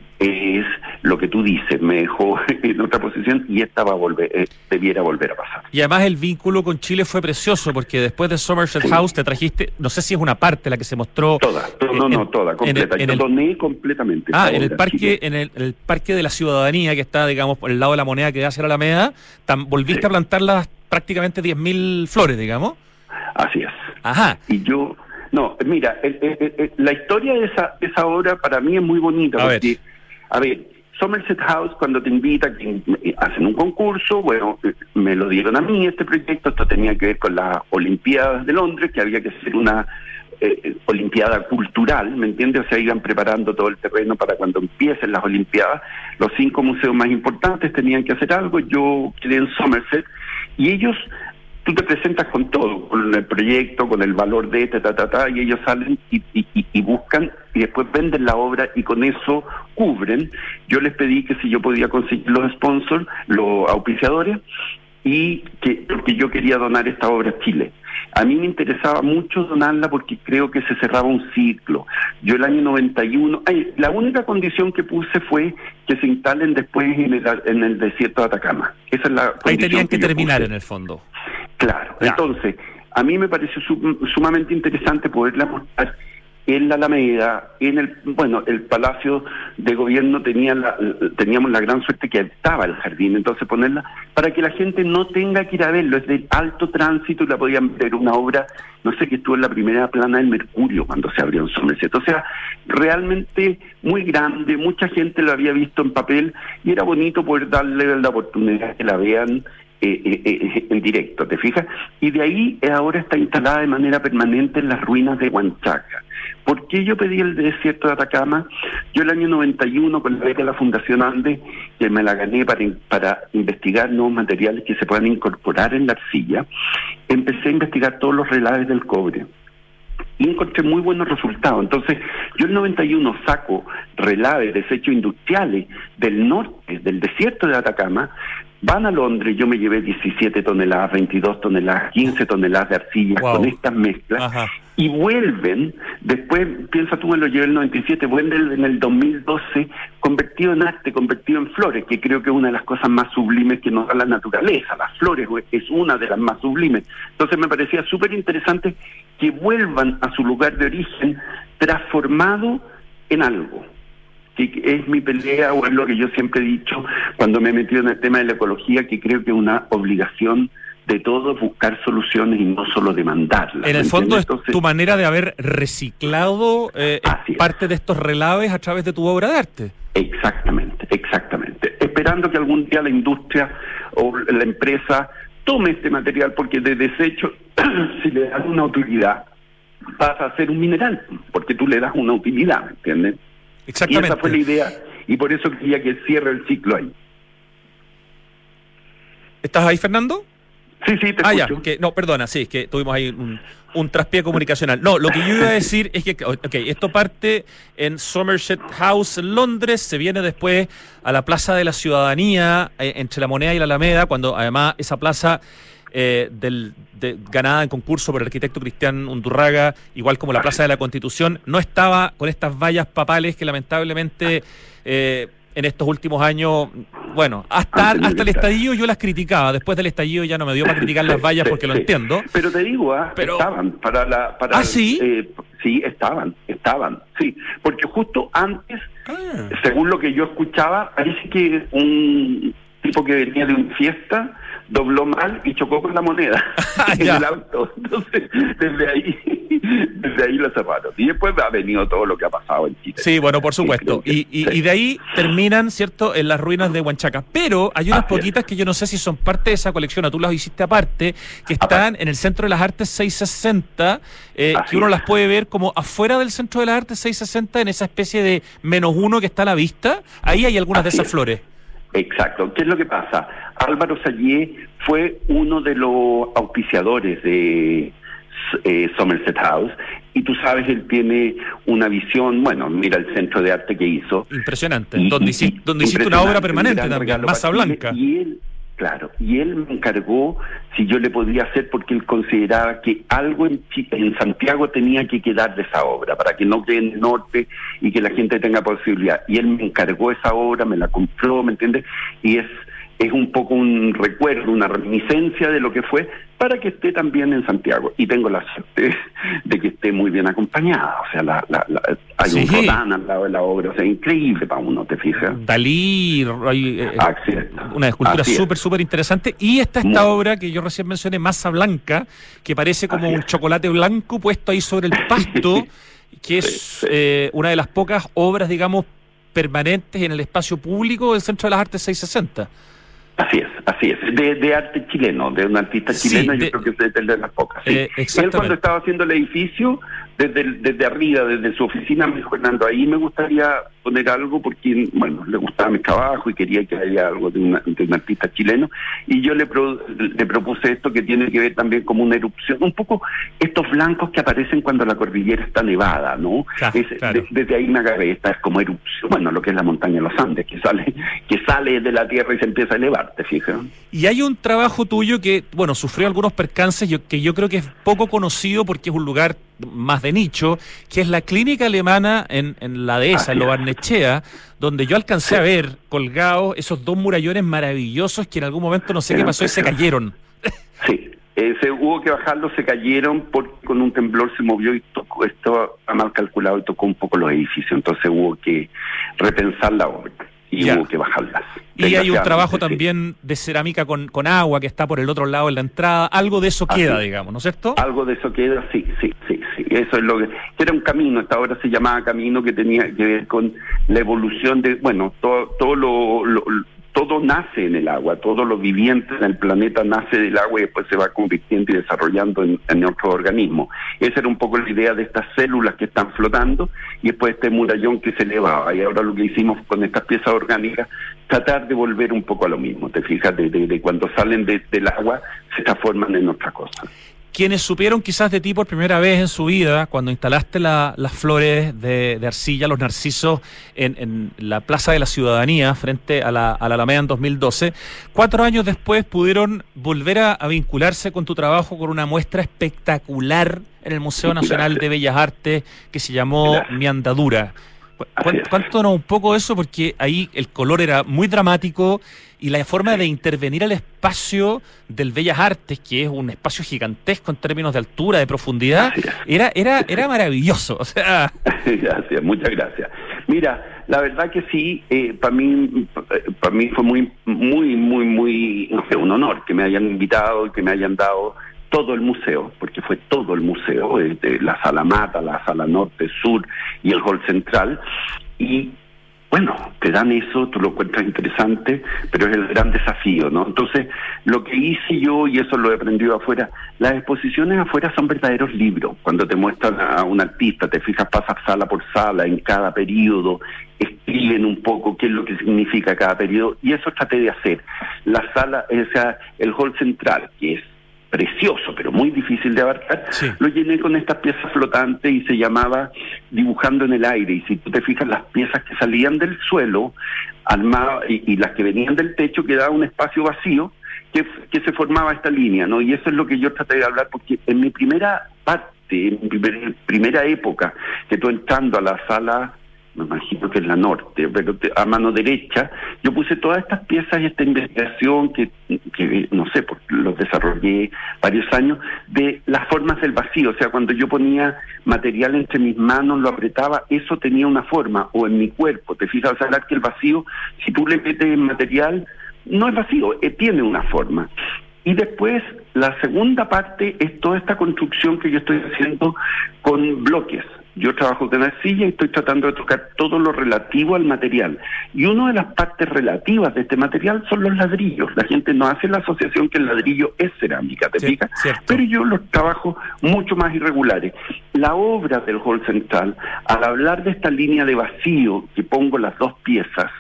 Speaker 2: es lo que tú dices, me dejó en otra posición y esta va a volver, eh, debiera volver a pasar.
Speaker 1: Y además el vínculo con Chile fue precioso, porque después de Somerset sí. House te trajiste, no sé si es una parte la que se mostró.
Speaker 2: Toda, to, no, en, no, toda, completa. En el, Yo doné completamente.
Speaker 1: Ah, en el parque, en el, el parque de la ciudadanía, que está, digamos, por el lado de la moneda que da hacia la Alameda, tan, volviste sí. a plantar las prácticamente diez mil flores, digamos.
Speaker 2: Así es.
Speaker 1: Ajá.
Speaker 2: Y yo, no, mira, el, el, el, la historia de esa, de esa obra para mí es muy bonita,
Speaker 1: a
Speaker 2: porque...
Speaker 1: Ver.
Speaker 2: A ver, Somerset House, cuando te invita, que hacen un concurso, bueno, me lo dieron a mí este proyecto, esto tenía que ver con las Olimpiadas de Londres, que había que hacer una eh, Olimpiada cultural, ¿me entiendes? O sea, iban preparando todo el terreno para cuando empiecen las Olimpiadas. Los cinco museos más importantes tenían que hacer algo, yo quedé en Somerset, y ellos... Tú te presentas con todo, con el proyecto, con el valor de ta, ta, ta, ta, y ellos salen y, y, y buscan y después venden la obra y con eso cubren. Yo les pedí que si yo podía conseguir los sponsors, los auspiciadores, y que porque yo quería donar esta obra a Chile. A mí me interesaba mucho donarla porque creo que se cerraba un ciclo. Yo el año noventa y uno, ay, la única condición que puse fue que se instalen después en el, en el desierto de Atacama. Esa es la
Speaker 1: Ahí tenían que,
Speaker 2: que
Speaker 1: terminar
Speaker 2: puse.
Speaker 1: En el fondo.
Speaker 2: Claro,
Speaker 1: ya.
Speaker 2: Entonces, a mí me pareció sum, sumamente interesante poderla mostrar en la Alameda, en el, bueno, el Palacio de Gobierno tenía la, teníamos la gran suerte que estaba el jardín, entonces ponerla para que la gente no tenga que ir a verlo, es de alto tránsito y la podían ver, una obra, no sé, que estuvo en la primera plana del Mercurio cuando se abrió en Somerset, o sea, realmente muy grande, mucha gente lo había visto en papel y era bonito poder darle la oportunidad que la vean eh, eh, eh, en directo, ¿te fijas? Y de ahí ahora está instalada de manera permanente en las ruinas de Huanchaca. ¿Por qué yo pedí el desierto de Atacama? Yo el año noventa y uno, con la beca de la Fundación Andes, que me la gané para, para investigar nuevos materiales que se puedan incorporar en la arcilla, empecé a investigar todos los relaves del cobre. Y encontré muy buenos resultados. Entonces, yo en noventa y uno saco relaves, desechos industriales del norte, del desierto de Atacama, van a Londres, yo me llevé diecisiete toneladas, veintidós toneladas, quince toneladas de arcilla, wow, con estas mezclas. Ajá. Y vuelven, después, piensa tú, me lo llevé en el noventa y siete, vuelven en el dos mil doce, convertido en arte, convertido en flores, que creo que es una de las cosas más sublimes que nos da la naturaleza. Las flores es una de las más sublimes. Entonces me parecía súper interesante que vuelvan a su lugar de origen transformado en algo. Que es mi pelea, o es lo que yo siempre he dicho cuando me he metido en el tema de la ecología, que creo que es una obligación de todos buscar soluciones y no solo demandarlas.
Speaker 1: En el fondo es Entonces, tu manera de haber reciclado eh, parte de estos relaves a través de tu obra de arte.
Speaker 2: Exactamente, exactamente. Esperando que algún día la industria o la empresa tome este material, porque de desecho, si le das una utilidad, pasa a ser un mineral, porque tú le das una utilidad, ¿me entiendes?
Speaker 1: Exactamente.
Speaker 2: Y esa fue la idea, y por eso quería que cierre el ciclo ahí.
Speaker 1: ¿Estás ahí, Fernando?
Speaker 2: Sí, sí, te
Speaker 1: ah,
Speaker 2: escucho.
Speaker 1: Ya, que, no, perdona, sí, es que tuvimos ahí un, un traspié comunicacional. No, lo que yo iba a decir es que, ok, esto parte en Somerset House, en Londres, se viene después a la Plaza de la Ciudadanía, eh, entre la Moneda y la Alameda, cuando además esa plaza... Eh, del, de, ganada en concurso por el arquitecto Cristian Undurraga, igual como la Plaza de la Constitución, no estaba con estas vallas papales que lamentablemente eh, en estos últimos años, bueno, hasta hasta el estallido yo las criticaba. Después del estallido ya no me dio para criticar las vallas porque lo entiendo.
Speaker 2: Pero te digo, ¿ah? Pero... estaban para la... Para
Speaker 1: ¿Ah, sí?
Speaker 2: Eh, sí, estaban, estaban, sí. Porque justo antes, ah. según lo que yo escuchaba, parece que un tipo que venía de una fiesta dobló mal y chocó con la moneda ah, en el auto. Entonces, desde ahí, desde ahí lo cerraron. Y después ha venido todo lo que ha pasado en Chile.
Speaker 1: Sí, bueno, por supuesto. Que, y, y, sí. y de ahí terminan, ¿cierto?, en las ruinas de Huanchaca. Pero hay unas Así poquitas es. que yo no sé si son parte de esa colección, o tú las hiciste aparte, que están aparte. en el Centro de las Artes seiscientos sesenta, eh, que uno es. las puede ver como afuera del Centro de las Artes seiscientos sesenta, en esa especie de menos uno que está a la vista. Ahí hay algunas Así de esas es. flores.
Speaker 2: Exacto. ¿Qué es lo que pasa? Álvaro Sallé fue uno de los auspiciadores de eh, Somerset House, y tú sabes, él tiene una visión, bueno, mira el centro de arte que hizo.
Speaker 1: Impresionante, y, donde, hiciste, donde hiciste una obra permanente un también, Masa Blanca.
Speaker 2: Y él, claro, y él me encargó si yo le podía hacer, porque él consideraba que algo en, en Santiago tenía que quedar de esa obra, para que no quede en el norte y que la gente tenga posibilidad. Y él me encargó esa obra, me la compró, ¿me entiendes? Y es es un poco un recuerdo, una reminiscencia de lo que fue, para que esté también en Santiago. Y tengo la suerte de que esté muy bien acompañada. O sea, la, la, la, hay sí. un Rodán al lado de la obra. O sea, increíble para uno, ¿te fijas?
Speaker 1: Dalí, hay, eh, una escultura súper, súper interesante. Y está esta muy. obra que yo recién mencioné, Masa Blanca, que parece como Así un es. chocolate blanco puesto ahí sobre el pasto, que es sí, sí. Eh, una de las pocas obras, digamos, permanentes en el espacio público del Centro de las Artes seiscientos sesenta.
Speaker 2: Así es, así es, de, de arte chileno, de un artista chileno, sí, de, yo creo que es de, de las pocas. Sí.
Speaker 1: Eh,
Speaker 2: Él cuando estaba haciendo el edificio, desde, desde arriba, desde su oficina, me dijo: Fernando, ahí me gustaría poner algo, porque, bueno, le gustaba mi trabajo y quería que haya algo de, una, de un artista chileno, y yo le, pro, le propuse esto, que tiene que ver también como una erupción, un poco estos blancos que aparecen cuando la cordillera está nevada, ¿no?
Speaker 1: Claro,
Speaker 2: es,
Speaker 1: claro.
Speaker 2: De, desde ahí me agarré, esta es como erupción, bueno, lo que es la montaña de los Andes, que sale, que sale de la tierra y se empieza a elevar, ¿te fijas?
Speaker 1: Y hay un trabajo tuyo que, bueno, sufrió algunos percances, yo, que yo creo que es poco conocido porque es un lugar más de nicho, que es la clínica alemana en, en la dehesa, en Lo Barnechea, donde yo alcancé sí. a ver colgados esos dos murallones maravillosos que en algún momento no sé Era qué pasó y se cayeron.
Speaker 2: Sí, eh, se hubo que bajarlos, se cayeron porque con un temblor se movió y tocó, esto mal calculado y tocó un poco los edificios, entonces hubo que repensar la obra. Y ya. hubo que bajarlas.
Speaker 1: Y hay un trabajo sí. también de cerámica con, con agua que está por el otro lado de la entrada. Algo de eso Así. queda, digamos, ¿no es cierto?
Speaker 2: Algo de eso queda, sí, sí, sí, sí. Eso es lo que... Era un camino, esta obra se llamaba Camino, que tenía que ver con la evolución de, bueno, todo, todo lo, lo todo nace en el agua, todo lo viviente en el planeta nace del agua y después se va convirtiendo y desarrollando en, en otros organismos. Esa era un poco la idea de estas células que están flotando y después este murallón que se elevaba. Y ahora lo que hicimos con estas piezas orgánicas, tratar de volver un poco a lo mismo, te fijas, de, de, de cuando salen de, del agua se transforman en otra cosa.
Speaker 1: Quienes supieron quizás de ti por primera vez en su vida, cuando instalaste la, las flores de, de arcilla, los narcisos, en, en la Plaza de la Ciudadanía, frente a la, a la Alameda en dos mil doce, cuatro años después pudieron volver a, a vincularse con tu trabajo con una muestra espectacular en el Museo Nacional Gracias. de Bellas Artes que se llamó Gracias. Mi Andadura. Cuéntanos un poco eso, porque ahí el color era muy dramático y la forma de intervenir al espacio del Bellas Artes, que es un espacio gigantesco en términos de altura, de profundidad, era era era maravilloso. O sea,
Speaker 2: gracias, muchas gracias. Mira, la verdad que sí, eh, para mí para mí fue muy muy muy muy no sé, un honor que me hayan invitado y que me hayan dado todo el museo, porque fue todo el museo, desde la sala Mata, la sala norte, sur y el hall central, y bueno, te dan eso, tú lo encuentras interesante, pero es el gran desafío, ¿no? Entonces, lo que hice yo, y eso lo he aprendido afuera, las exposiciones afuera son verdaderos libros. Cuando te muestran a un artista, te fijas, pasas sala por sala, en cada periodo, escriben un poco qué es lo que significa cada periodo, y eso traté de hacer. La sala, o sea, el hall central, que es precioso, pero muy difícil de abarcar, sí. Lo llené con estas piezas flotantes y se llamaba Dibujando en el Aire, y si tú te fijas, las piezas que salían del suelo armaba, y, y las que venían del techo, quedaba un espacio vacío que, que se formaba esta línea, ¿no? Y eso es lo que yo traté de hablar, porque en mi primera parte, en mi primer, primera época, que tú entrando a la sala, me imagino que es la norte, pero te, a mano derecha, yo puse todas estas piezas y esta investigación que, que no sé, porque los desarrollé varios años, de las formas del vacío. O sea, cuando yo ponía material entre mis manos, lo apretaba, eso tenía una forma, o en mi cuerpo, te fijas, o sea, que el vacío, si tú le metes material, no es vacío, eh, tiene una forma. Y después, la segunda parte es toda esta construcción que yo estoy haciendo con bloques. Yo trabajo con arcilla y estoy tratando de tocar todo lo relativo al material. Y una de las partes relativas de este material son los ladrillos. La gente no hace la asociación que el ladrillo es cerámica, ¿te fijas? Pero yo los trabajo mucho más irregulares. La obra del hall central, al hablar de esta línea de vacío que pongo las dos piezas,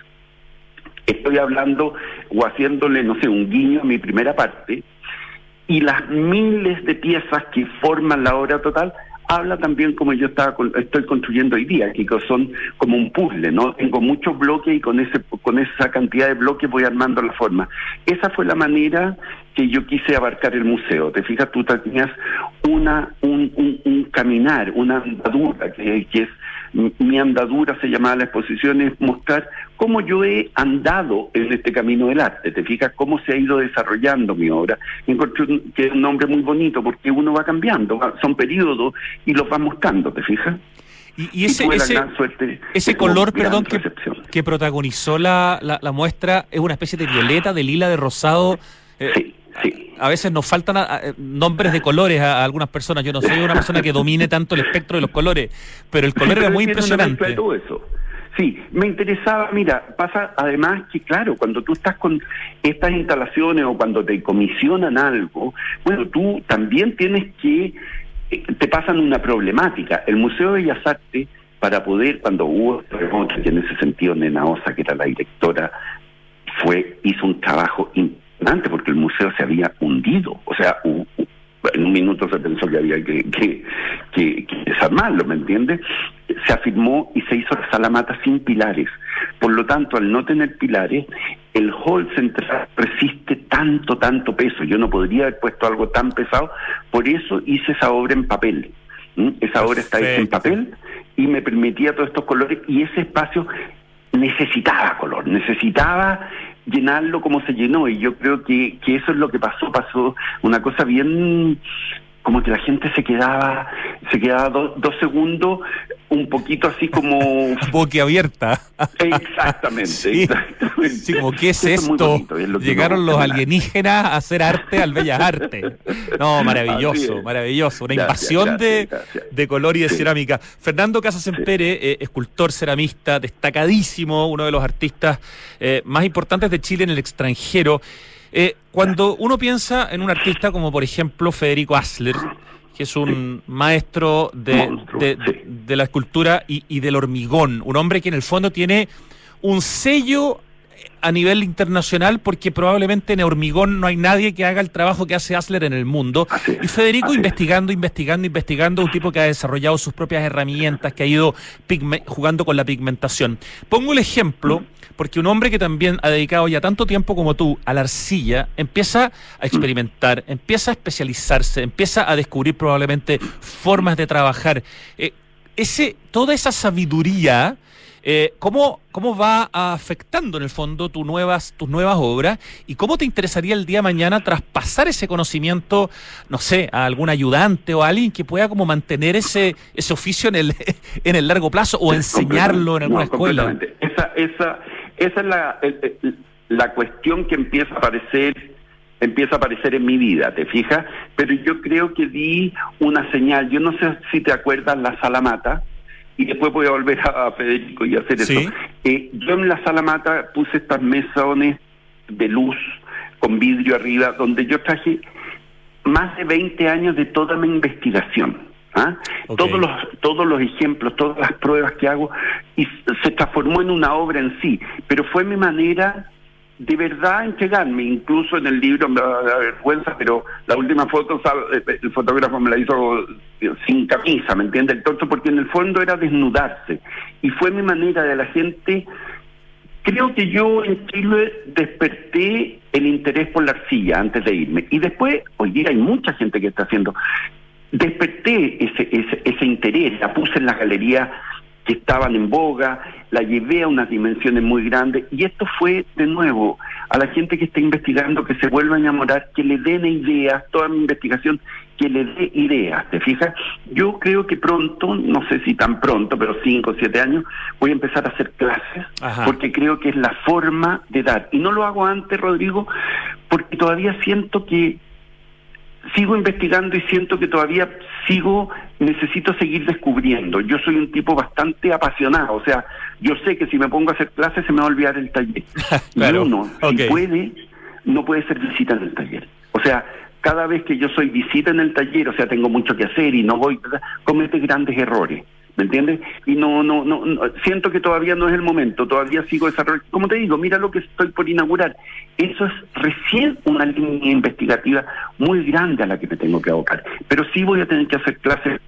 Speaker 2: estoy hablando o haciéndole, no sé, un guiño a mi primera parte, y las miles de piezas que forman la obra total, habla también como yo estaba estoy construyendo hoy día, que son como un puzzle, ¿no? Tengo muchos bloques y con ese con esa cantidad de bloques voy armando la forma. Esa fue la manera que yo quise abarcar el museo. Te fijas, tú tenías una un, un, un caminar, una andadura, que, que es mi andadura, se llamaba la exposición, es mostrar cómo yo he andado en este camino del arte. Te fijas cómo se ha ido desarrollando mi obra. Encontré un, que es un nombre muy bonito porque uno va cambiando, va, son periodos y los va mostrando, ¿te fijas?
Speaker 1: Y, y ese, y ese, ese color, perdón, que, que protagonizó la, la, la muestra es una especie de violeta, de lila, de rosado. Eh,
Speaker 2: sí. Sí.
Speaker 1: A veces nos faltan a, a, nombres de colores a, a algunas personas. Yo no soy una persona que domine tanto el espectro de los colores, pero el color sí, era muy impresionante.
Speaker 2: Todo eso. Sí, me interesaba, mira, pasa además que claro, cuando tú estás con estas instalaciones o cuando te comisionan algo, bueno, tú también tienes que, te pasan una problemática. El Museo de Bellas Artes, para poder, cuando hubo, que en ese sentido Nena Osa, que era la directora, fue hizo un trabajo importante, porque el museo se había hundido, o sea, un, un, en un minuto se pensó que había que, que, que, que desarmarlo, ¿me entiendes? Se afirmó y se hizo la sala Mata sin pilares, por lo tanto, al no tener pilares, el hall central resiste tanto, tanto peso. Yo no podría haber puesto algo tan pesado, por eso hice esa obra en papel. ¿Mm? Esa obra está hecha en papel y me permitía todos estos colores, y ese espacio necesitaba color, necesitaba llenarlo como se llenó, y yo creo que, que eso es lo que pasó, pasó una cosa bien como que la gente se quedaba, se quedaba do, dos segundos, un poquito así como...
Speaker 1: boquiabierta.
Speaker 2: Exactamente,
Speaker 1: sí,
Speaker 2: exactamente.
Speaker 1: Sí, como, ¿qué es
Speaker 2: Eso
Speaker 1: esto?
Speaker 2: Es bonito, es
Speaker 1: Llegaron los alienígenas a hacer arte al Bellas Artes. No, maravilloso,
Speaker 2: es.
Speaker 1: maravilloso. Una
Speaker 2: Gracias,
Speaker 1: invasión
Speaker 2: gracias,
Speaker 1: de,
Speaker 2: gracias.
Speaker 1: de color y de
Speaker 2: sí.
Speaker 1: cerámica. Fernando Casasempere, sí. eh, escultor, ceramista, destacadísimo, uno de los artistas eh, más importantes de Chile en el extranjero. Eh, cuando uno piensa en un artista como, por ejemplo, Federico Asler, que es un sí. maestro de, Monstruo, de, sí. de la escultura y, y del hormigón, un hombre que en el fondo tiene un sello a nivel internacional, porque probablemente en hormigón no hay nadie que haga el trabajo que hace Asler en el mundo.
Speaker 2: Así
Speaker 1: y Federico
Speaker 2: así
Speaker 1: investigando, investigando, investigando, un tipo que ha desarrollado sus propias herramientas, que ha ido pigme- jugando con la pigmentación. Pongo el ejemplo, porque un hombre que también ha dedicado ya tanto tiempo como tú a la arcilla, empieza a experimentar, empieza a especializarse, empieza a descubrir probablemente formas de trabajar. Eh, ese, toda esa sabiduría... Eh, ¿cómo, ¿Cómo va afectando en el fondo tus nuevas, tus nuevas obras? ¿Y cómo te interesaría el día de mañana traspasar ese conocimiento, no sé, a algún ayudante o a alguien que pueda como mantener ese ese oficio en el en el largo plazo o enseñarlo en alguna
Speaker 2: no,
Speaker 1: escuela?
Speaker 2: Esa, esa, esa es la, el, la cuestión que empieza a aparecer empieza a aparecer en mi vida, ¿te fijas? Pero yo creo que di una señal. Yo no sé si te acuerdas la Sala Mata, y después voy a volver a Federico y hacer
Speaker 1: ¿Sí?
Speaker 2: eso. Eh, yo en la Sala Mata puse estas mesones de luz con vidrio arriba, donde yo traje más de veinte años de toda mi investigación. ¿ah? Okay. Todos los todos los ejemplos, todas las pruebas que hago, y se transformó en una obra en sí, pero fue mi manera de verdad entregarme. Incluso en el libro me da vergüenza, pero la última foto, el fotógrafo me la hizo sin camisa, ¿me entiende? El torso, porque en el fondo era desnudarse, y fue mi manera de la gente. Creo que yo en Chile desperté el interés por la arcilla antes de irme, y después, hoy día hay mucha gente que está haciendo, desperté ese, ese, ese interés, la puse en las galerías que estaban en boga, la llevé a unas dimensiones muy grandes, y esto fue, de nuevo, a la gente que está investigando, que se vuelva a enamorar, que le den ideas, toda mi investigación, que le dé ideas, ¿te fijas? Yo creo que pronto, no sé si tan pronto, pero cinco o siete años, voy a empezar a hacer clases, Ajá. porque creo que es la forma de dar, y no lo hago antes, Rodrigo, porque todavía siento que sigo investigando y siento que todavía sigo, necesito seguir descubriendo. Yo soy un tipo bastante apasionado, o sea, yo sé que si me pongo a hacer clases se me va a olvidar el taller.
Speaker 1: Claro.
Speaker 2: Y uno,
Speaker 1: okay.
Speaker 2: si puede, no puede ser visita en el taller. O sea, cada vez que yo soy visita en el taller, o sea, tengo mucho que hacer y no voy, comete grandes errores, ¿me entiendes? Y no, no, no, no, siento que todavía no es el momento, todavía sigo desarrollando. Como te digo, mira lo que estoy por inaugurar. Eso es recién una línea investigativa muy grande a la que me tengo que abocar. Pero sí voy a tener que hacer clases,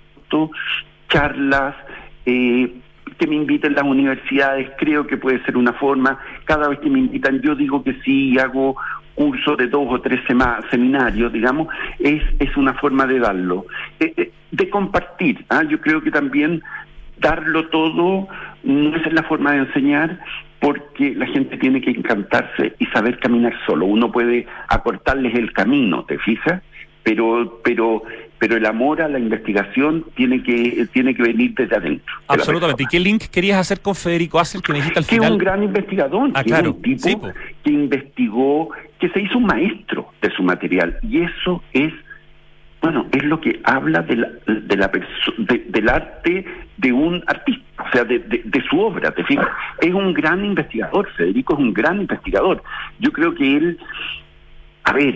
Speaker 2: charlas, eh, que me inviten las universidades, creo que puede ser una forma. Cada vez que me invitan, yo digo que sí, hago cursos de dos o tres sema- seminarios, digamos, es, es una forma de darlo. Eh, eh, de compartir, ¿ah? Yo creo que también darlo todo no es la forma de enseñar, porque la gente tiene que encantarse y saber caminar solo. Uno puede acortarles el camino, ¿te fijas? Pero pero pero el amor a la investigación tiene que tiene que venir desde adentro.
Speaker 1: Absolutamente. ¿Y qué link querías hacer con Federico Asler, que me dijiste al
Speaker 2: que
Speaker 1: final?
Speaker 2: Es un gran investigador,
Speaker 1: ah,
Speaker 2: que
Speaker 1: claro.
Speaker 2: es un tipo
Speaker 1: sí,
Speaker 2: que investigó, que se hizo un maestro de su material, y eso es, bueno, es lo que habla de la, de la perso- de, del arte de un artista, o sea, de, de, de su obra, ¿te fijas? Es un gran investigador, Federico es un gran investigador. Yo creo que él, a ver,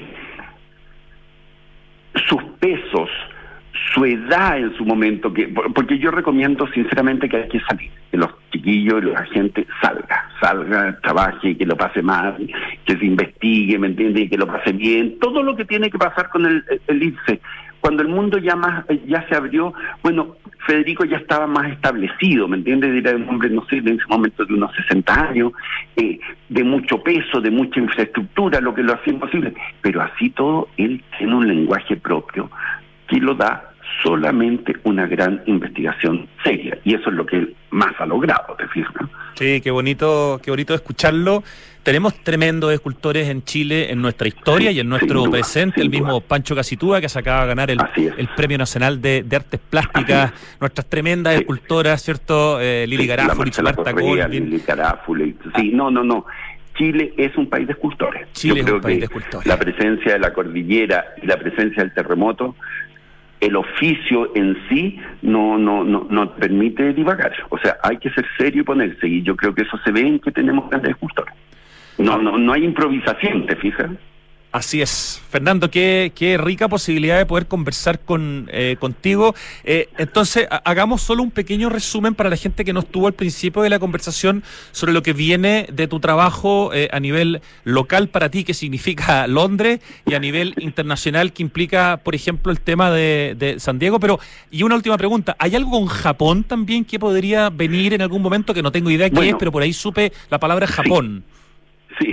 Speaker 2: sus pesos, su edad en su momento, que porque yo recomiendo sinceramente que hay que salir, que los chiquillos y la gente salga, salga, trabaje, que lo pase mal, que se investigue, ¿me entiendes? Y que lo pase bien, todo lo que tiene que pasar con el, el irse. Cuando el mundo ya más ya se abrió, bueno, Federico ya estaba más establecido, ¿me entiendes? Era un hombre, no sé, en ese momento de unos sesenta años, eh, de mucho peso, de mucha infraestructura, lo que lo hacía imposible. Pero así todo, él tiene un lenguaje propio que lo da solamente una gran investigación seria. Y eso es lo que él más ha logrado, ¿te fijas?
Speaker 1: Sí, qué bonito, qué bonito escucharlo. Tenemos tremendos escultores en Chile, en nuestra historia sí, y en nuestro duda, presente. El mismo duda. Pancho Casitúa, que se acaba de ganar el, el Premio Nacional de, de Artes Plásticas. Nuestras tremendas sí. escultoras, ¿cierto? Eh, Lili Garafuli,
Speaker 2: Marta Correa, Lili Garafuli. Sí, no, no, no. Chile es un país de escultores.
Speaker 1: Chile
Speaker 2: Yo
Speaker 1: es
Speaker 2: creo
Speaker 1: un país
Speaker 2: que
Speaker 1: de escultores.
Speaker 2: La presencia de la cordillera y la presencia del terremoto, el oficio en sí no no no no permite divagar. O sea, hay que ser serio y ponerse. Y yo creo que eso se ve en que tenemos grandes escultores. No, no, no hay improvisación, ¿te fijas?
Speaker 1: Así es. Fernando, qué, qué rica posibilidad de poder conversar con eh, contigo. Eh, entonces, ha, hagamos solo un pequeño resumen para la gente que no estuvo al principio de la conversación sobre lo que viene de tu trabajo eh, a nivel local para ti, que significa Londres, y a nivel internacional, que implica, por ejemplo, el tema de, de San Diego. Pero, y una última pregunta, ¿hay algo con Japón también que podría venir en algún momento, que no tengo idea qué bueno, es, pero por ahí supe la palabra Japón?
Speaker 2: Sí. Sí,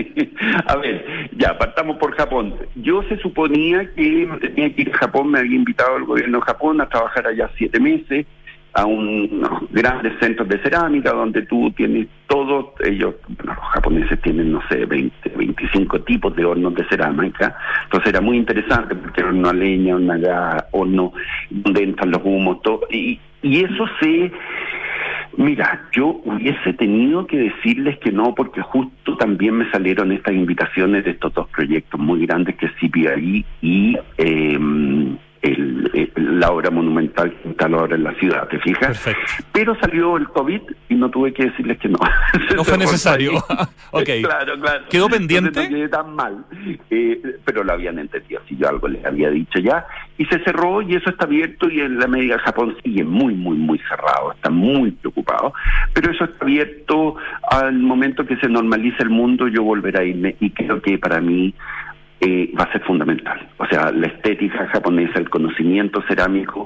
Speaker 2: a ver, ya, partamos por Japón. Yo se suponía que no tenía que ir a Japón, me había invitado el gobierno de Japón a trabajar allá siete meses, a unos grandes centros de cerámica donde tú tienes todo, ellos, bueno, los japoneses tienen, no sé, veinte, veinticinco tipos de hornos de cerámica, entonces era muy interesante porque era horno a leña, horno a gas, horno donde entran los humos, todo, y, y eso se... Mira, yo hubiese tenido que decirles que no, porque justo también me salieron estas invitaciones de estos dos proyectos muy grandes, que es C P R I y eh, el, el, la obra monumental que está ahora en la ciudad, ¿te fijas?
Speaker 1: Perfecto.
Speaker 2: Pero salió el COVID y no tuve que decirles que no.
Speaker 1: No fue necesario. Okay.
Speaker 2: Claro, claro.
Speaker 1: ¿Quedó pendiente?
Speaker 2: Entonces no quedé tan mal, eh, pero lo habían entendido, si yo algo les había dicho ya, y se cerró y eso está abierto, y en la medida de Japón sigue muy, muy, muy cerrado, está muy preocupado, pero eso está abierto. Al momento que se normalice el mundo, yo volveré a irme, y creo que para mí Eh, va a ser fundamental. O sea, la estética japonesa, el conocimiento cerámico,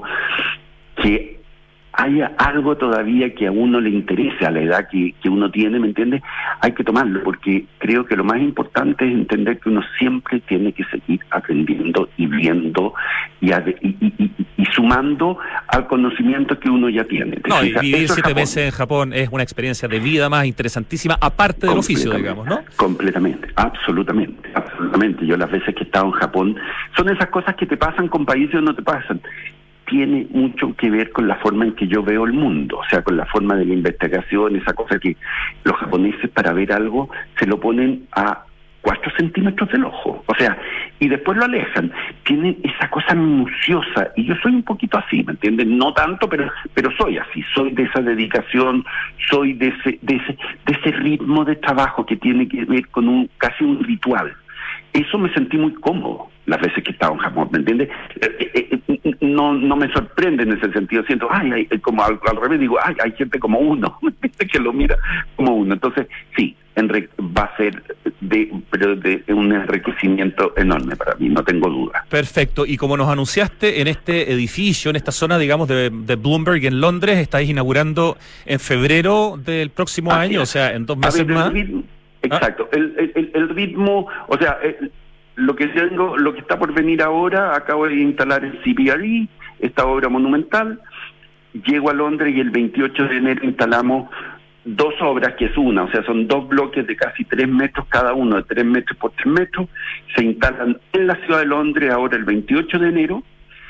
Speaker 2: que haya algo todavía que a uno le interese a la edad que, que uno tiene, ¿me entiendes? Hay que tomarlo, porque creo que lo más importante es entender que uno siempre tiene que seguir aprendiendo y viendo y, y, y, y, y sumando al conocimiento que uno ya tiene.
Speaker 1: No, y vivir siete meses en Japón es una experiencia de vida más interesantísima, aparte del oficio, digamos, ¿no?
Speaker 2: Completamente, absolutamente, absolutamente. Yo las veces que he estado en Japón, son esas cosas que te pasan con países o no te pasan. Tiene mucho que ver con la forma en que yo veo el mundo, o sea, con la forma de la investigación, esa cosa que los japoneses para ver algo se lo ponen a cuatro centímetros del ojo, o sea, y después lo alejan. Tienen esa cosa minuciosa, y yo soy un poquito así, ¿me entiendes? No tanto, pero pero soy así, soy de esa dedicación, soy de ese de ese de ese ritmo de trabajo que tiene que ver con un casi un ritual. Eso me sentí muy cómodo las veces que he estado en Japón, ¿me entiendes? Eh, eh, eh, no no me sorprende en ese sentido, siento, ay, ay como al, al revés, digo, ay, hay gente como uno, que lo mira como uno. Entonces, sí, enre- va a ser de, pero de un enriquecimiento enorme para mí, no tengo duda.
Speaker 1: Perfecto, y como nos anunciaste, en este edificio, en esta zona, digamos, de, de Bloomberg en Londres, estáis inaugurando en febrero del próximo Así año, es. O sea, en dos meses
Speaker 2: ver,
Speaker 1: más.
Speaker 2: El ritmo, exacto, ¿Ah? el, el, el ritmo, o sea... El, Lo que tengo, lo que está por venir ahora, acabo de instalar el C P R I, esta obra monumental. Llego a Londres y el veintiocho de enero instalamos dos obras, que es una, o sea, son dos bloques de casi tres metros cada uno, de tres metros por tres metros. Se instalan en la ciudad de Londres ahora el veintiocho de enero.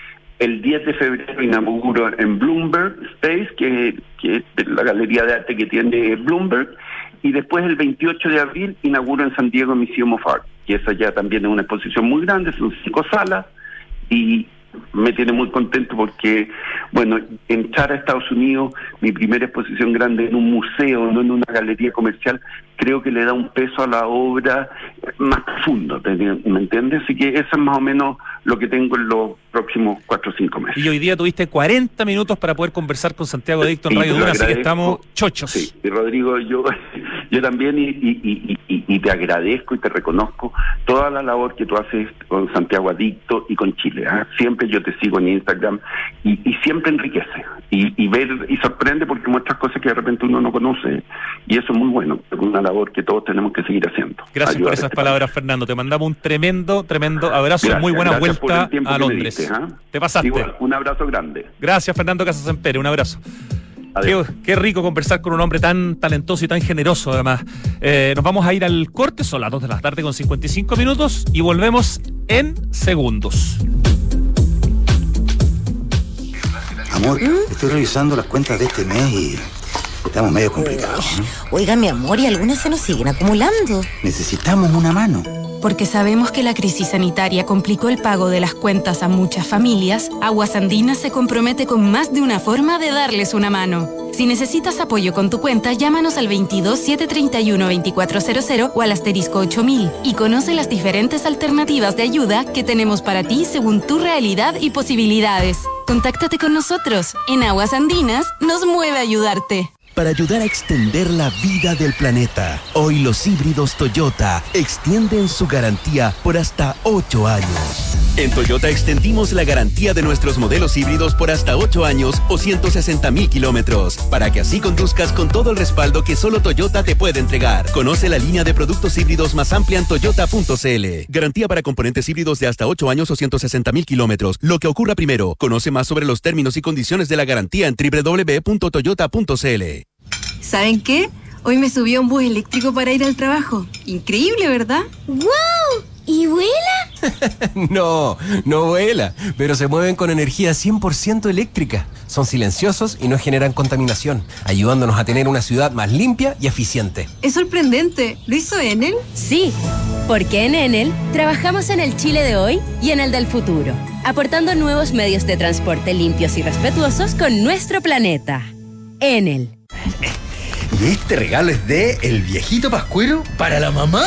Speaker 2: El diez de febrero inauguro en Bloomberg Space, que, que es la galería de arte que tiene Bloomberg. Y después el veintiocho de abril inauguro en San Diego Museum of Art, que esa ya también es una exposición muy grande, son cinco salas, y me tiene muy contento porque, bueno, entrar a Estados Unidos, mi primera exposición grande en un museo, no en una galería comercial, creo que le da un peso a la obra más profundo, ¿me entiendes? Así que eso es más o menos lo que tengo en los próximos cuatro o cinco meses.
Speaker 1: Y hoy día tuviste cuarenta minutos para poder conversar con Santiago Adicto en Radio Duna, así que estamos chochos.
Speaker 2: Sí, y Rodrigo, yo yo también, y, y, y, y, y te agradezco y te reconozco toda la labor que tú haces con Santiago Adicto y con Chile, ¿eh? Siempre yo te sigo en Instagram y, y siempre enriquece, y, y ver y sorprende porque muestras cosas que de repente uno no conoce, y eso es muy bueno, es una labor que todos tenemos que seguir haciendo.
Speaker 1: Gracias por esas palabras, Fernando. Te mandamos un tremendo, tremendo abrazo. Gracias, muy buena vuelta a Londres.
Speaker 2: Diste, ¿eh?
Speaker 1: Te pasaste.
Speaker 2: Igual, un abrazo grande.
Speaker 1: Gracias, Fernando Casasempere. Un abrazo. Qué, qué rico conversar con un hombre tan talentoso y tan generoso, además. Eh, nos vamos a ir al corte, son las dos de la tarde con cincuenta y cinco minutos y volvemos en segundos.
Speaker 3: Amor, ¿Mm? estoy revisando las cuentas de este mes y estamos medio complicados, ¿no?
Speaker 4: Oiga, mi amor, y algunas se nos siguen acumulando.
Speaker 3: Necesitamos una mano.
Speaker 5: Porque sabemos que la crisis sanitaria complicó el pago de las cuentas a muchas familias, Aguas Andinas se compromete con más de una forma de darles una mano. Si necesitas apoyo con tu cuenta, llámanos al veintidós, setecientos treinta y uno, veinticuatro cero cero o al asterisco ocho mil y conoce las diferentes alternativas de ayuda que tenemos para ti según tu realidad y posibilidades. Contáctate con nosotros. En Aguas Andinas nos mueve a ayudarte.
Speaker 6: Para ayudar a extender la vida del planeta, hoy los híbridos Toyota extienden su garantía por hasta ocho años. En Toyota extendimos la garantía de nuestros modelos híbridos por hasta ocho años o ciento sesenta mil kilómetros, para que así conduzcas con todo el respaldo que solo Toyota te puede entregar. Conoce la línea de productos híbridos más amplia en toyota punto c l. Garantía para componentes híbridos de hasta ocho años o ciento sesenta mil kilómetros. Lo que ocurra primero. Conoce más sobre los términos y condiciones de la garantía en doble u doble u doble u punto toyota punto c l.
Speaker 7: ¿Saben qué? Hoy me subí a un bus eléctrico para ir al trabajo. Increíble, ¿verdad?
Speaker 4: ¡Wow! ¿Y vuela?
Speaker 8: No, no vuela, pero se mueven con energía cien por ciento eléctrica. Son silenciosos y no generan contaminación, ayudándonos a tener una ciudad más limpia y eficiente.
Speaker 7: Es sorprendente. ¿Lo hizo Enel?
Speaker 9: Sí, porque en Enel trabajamos en el Chile de hoy y en el del futuro, aportando nuevos medios de transporte limpios y respetuosos con nuestro planeta. Enel.
Speaker 10: ¿Y este regalo es de El Viejito Pascuero para la mamá?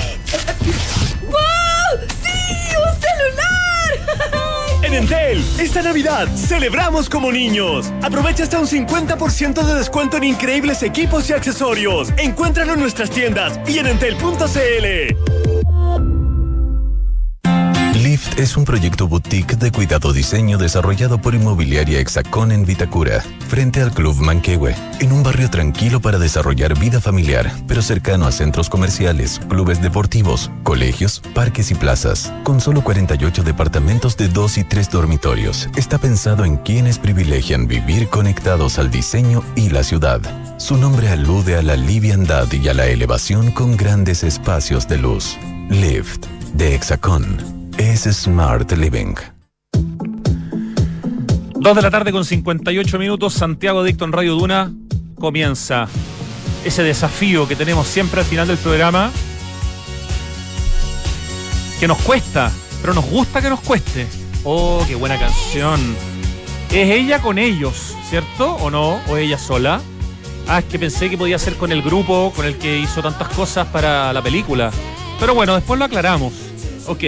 Speaker 7: ¡Wow! ¡Sí! ¡Un celular!
Speaker 11: En Entel, esta Navidad celebramos como niños. Aprovecha hasta un cincuenta por ciento de descuento en increíbles equipos y accesorios. Encuéntralo en nuestras tiendas y en entel punto c l.
Speaker 12: Lift es un proyecto boutique de cuidado diseño desarrollado por Inmobiliaria Hexacón en Vitacura, frente al Club Manquehue, en un barrio tranquilo para desarrollar vida familiar, pero cercano a centros comerciales, clubes deportivos, colegios, parques y plazas. Con solo cuarenta y ocho departamentos de dos y tres dormitorios, está pensado en quienes privilegian vivir conectados al diseño y la ciudad. Su nombre alude a la liviandad y a la elevación con grandes espacios de luz. Lift, de Hexacón. Es Smart Living.
Speaker 1: Dos de la tarde con cincuenta y ocho minutos, Santiago Adicto en Radio Duna. Comienza ese desafío que tenemos siempre al final del programa, que nos cuesta, pero nos gusta que nos cueste. Oh, qué buena canción. Es ella con ellos, ¿cierto? ¿O no? ¿O ella sola? Ah, es que pensé que podía ser con el grupo con el que hizo tantas cosas para la película. Pero bueno, después lo aclaramos. Ok.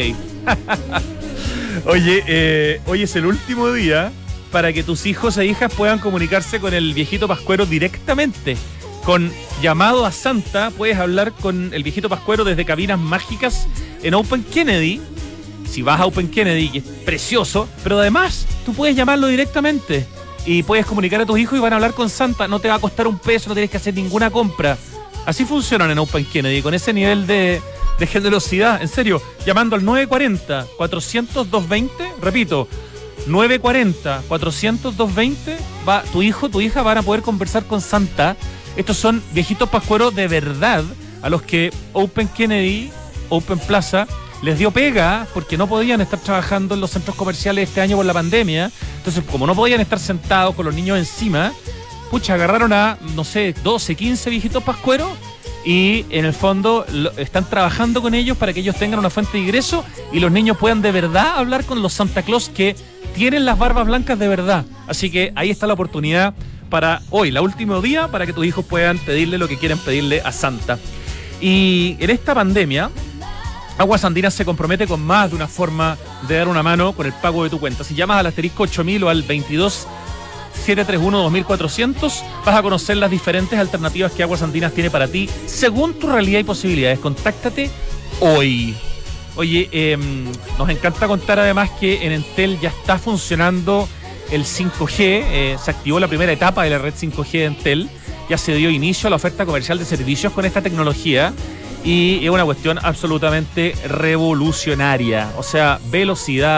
Speaker 1: Oye, eh, hoy es el último día para que tus hijos e hijas puedan comunicarse con el Viejito Pascuero directamente. Con llamado a Santa puedes hablar con el Viejito Pascuero desde cabinas mágicas en Open Kennedy. Si vas a Open Kennedy, que es precioso, pero además tú puedes llamarlo directamente y puedes comunicar a tus hijos y van a hablar con Santa. No te va a costar un peso, no tienes que hacer ninguna compra. Así funcionan en Open Kennedy, con ese nivel de... de generosidad, en serio, llamando al nueve cuarenta, cuatrocientos, doscientos veinte, repito, nueve cuarenta, cuatrocientos, doscientos veinte, va, tu hijo, tu hija van a poder conversar con Santa. Estos son viejitos pascueros de verdad, a los que Open Kennedy, Open Plaza, les dio pega, porque no podían estar trabajando en los centros comerciales este año por la pandemia. Entonces, como no podían estar sentados con los niños encima, pucha, agarraron a, no sé, doce, quince viejitos pascueros, y en el fondo lo, están trabajando con ellos para que ellos tengan una fuente de ingreso y los niños puedan de verdad hablar con los Santa Claus que tienen las barbas blancas de verdad. Así que ahí está la oportunidad para hoy, la último día, para que tus hijos puedan pedirle lo que quieran pedirle a Santa. Y en esta pandemia, Aguas Andinas se compromete con más de una forma de dar una mano con el pago de tu cuenta. Si llamas al asterisco ocho mil o al veintidós, setecientos treinta y uno, dos mil cuatrocientos, vas a conocer las diferentes alternativas que Aguas Andinas tiene para ti según tu realidad y posibilidades. Contáctate hoy. Oye, eh, nos encanta contar además que en Entel ya está funcionando el cinco G, eh, se activó la primera etapa de la red cinco G de Entel, ya se dio inicio a la oferta comercial de servicios con esta tecnología y es una cuestión absolutamente revolucionaria. O sea, velocidad,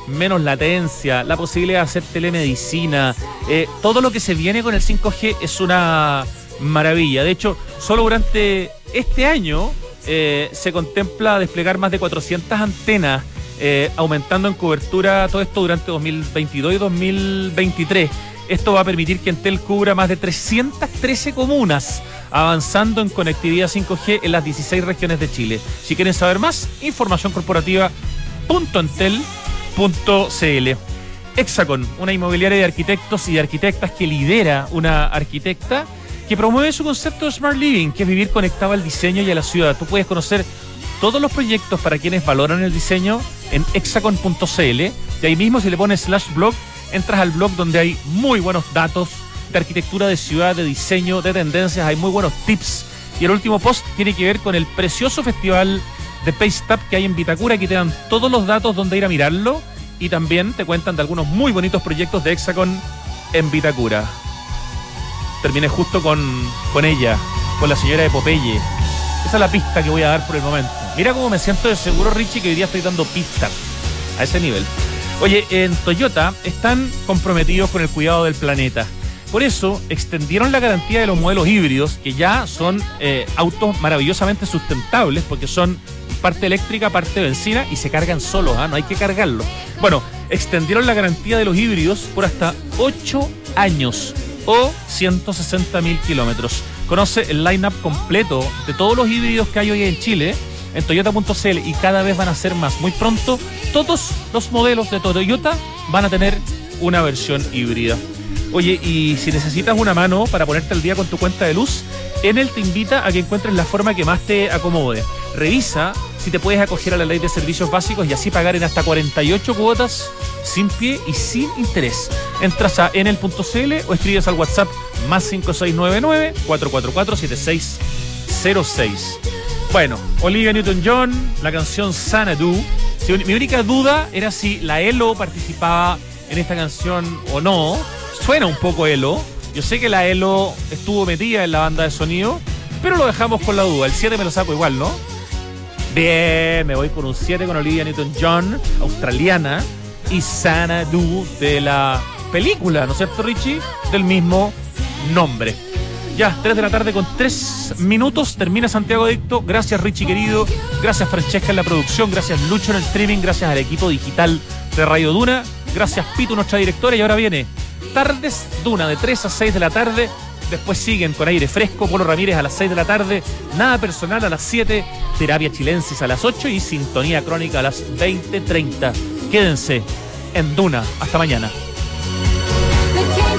Speaker 1: menos latencia, la posibilidad de hacer telemedicina, eh, todo lo que se viene con el cinco G es una maravilla. De hecho, solo durante este año eh, se contempla desplegar más de cuatrocientas antenas, eh, aumentando en cobertura todo esto durante dos mil veintidós y dos mil veintitrés. Esto va a permitir que Entel cubra más de trescientas trece comunas, avanzando en conectividad cinco G en las dieciséis regiones de Chile. Si quieren saber más, información corporativa punto entel punto cl. Hexacon, una inmobiliaria de arquitectos y de arquitectas que lidera una arquitecta que promueve su concepto de Smart Living, que es vivir conectado al diseño y a la ciudad. Tú puedes conocer todos los proyectos para quienes valoran el diseño en hexacon punto cl, y ahí mismo, si le pones slash blog, entras al blog donde hay muy buenos datos de arquitectura de ciudad, de diseño, de tendencias, hay muy buenos tips. Y el último post tiene que ver con el precioso festival de Pasteup que hay en Vitacura. Aquí te dan todos los datos donde ir a mirarlo y también te cuentan de algunos muy bonitos proyectos de Hexacon en Vitacura. Terminé justo con, con ella, con la señora de Popeye. Esa es la pista que voy a dar por el momento. Mira cómo me siento de seguro, Richie, que hoy día estoy dando pistas a ese nivel. Oye, en Toyota están comprometidos con el cuidado del planeta. Por eso extendieron la garantía de los modelos híbridos, que ya son eh, autos maravillosamente sustentables, porque son parte eléctrica, parte benzina, y se cargan solos, ¿eh? No hay que cargarlos. Bueno, extendieron la garantía de los híbridos por hasta ocho años o ciento sesenta mil kilómetros. Conoce el line-up completo de todos los híbridos que hay hoy en Chile en toyota punto cl, y cada vez van a ser más. Muy pronto todos los modelos de Toyota van a tener una versión híbrida. Oye, y si necesitas una mano para ponerte al día con tu cuenta de luz, Enel te invita a que encuentres la forma que más te acomode. Revisa si te puedes acoger a la ley de servicios básicos y así pagar en hasta cuarenta y ocho cuotas sin pie y sin interés. Entras a enel punto cl o escribes al WhatsApp más cinco seis nueve nueve, cuatro cuatro cuatro, siete seis cero seis. Bueno, Olivia Newton-John, la canción Xanadu. Si, mi única duda era si la Elo participaba en esta canción o no. Suena un poco Elo. Yo sé que la Elo estuvo metida en la banda de sonido, pero lo dejamos con la duda. El siete me lo saco igual, ¿no? Bien, me voy con un siete con Olivia Newton-John, australiana, y Xanadu de la película, ¿no es cierto, Richie? Del mismo nombre. Ya, tres de la tarde con tres minutos, termina Santiago Adicto. Gracias, Richie querido. Gracias, Francesca en la producción. Gracias, Lucho en el streaming. Gracias al equipo digital de Radio Duna. Gracias, Pitu, nuestra directora. Y ahora viene Tardes Duna de tres a seis de la tarde. Después siguen con Aire Fresco, Polo Ramírez a las seis de la tarde. Nada Personal a las siete. Terapia Chilensis a las ocho. Y Sintonía Crónica a las veinte treinta. Quédense en Duna. Hasta mañana.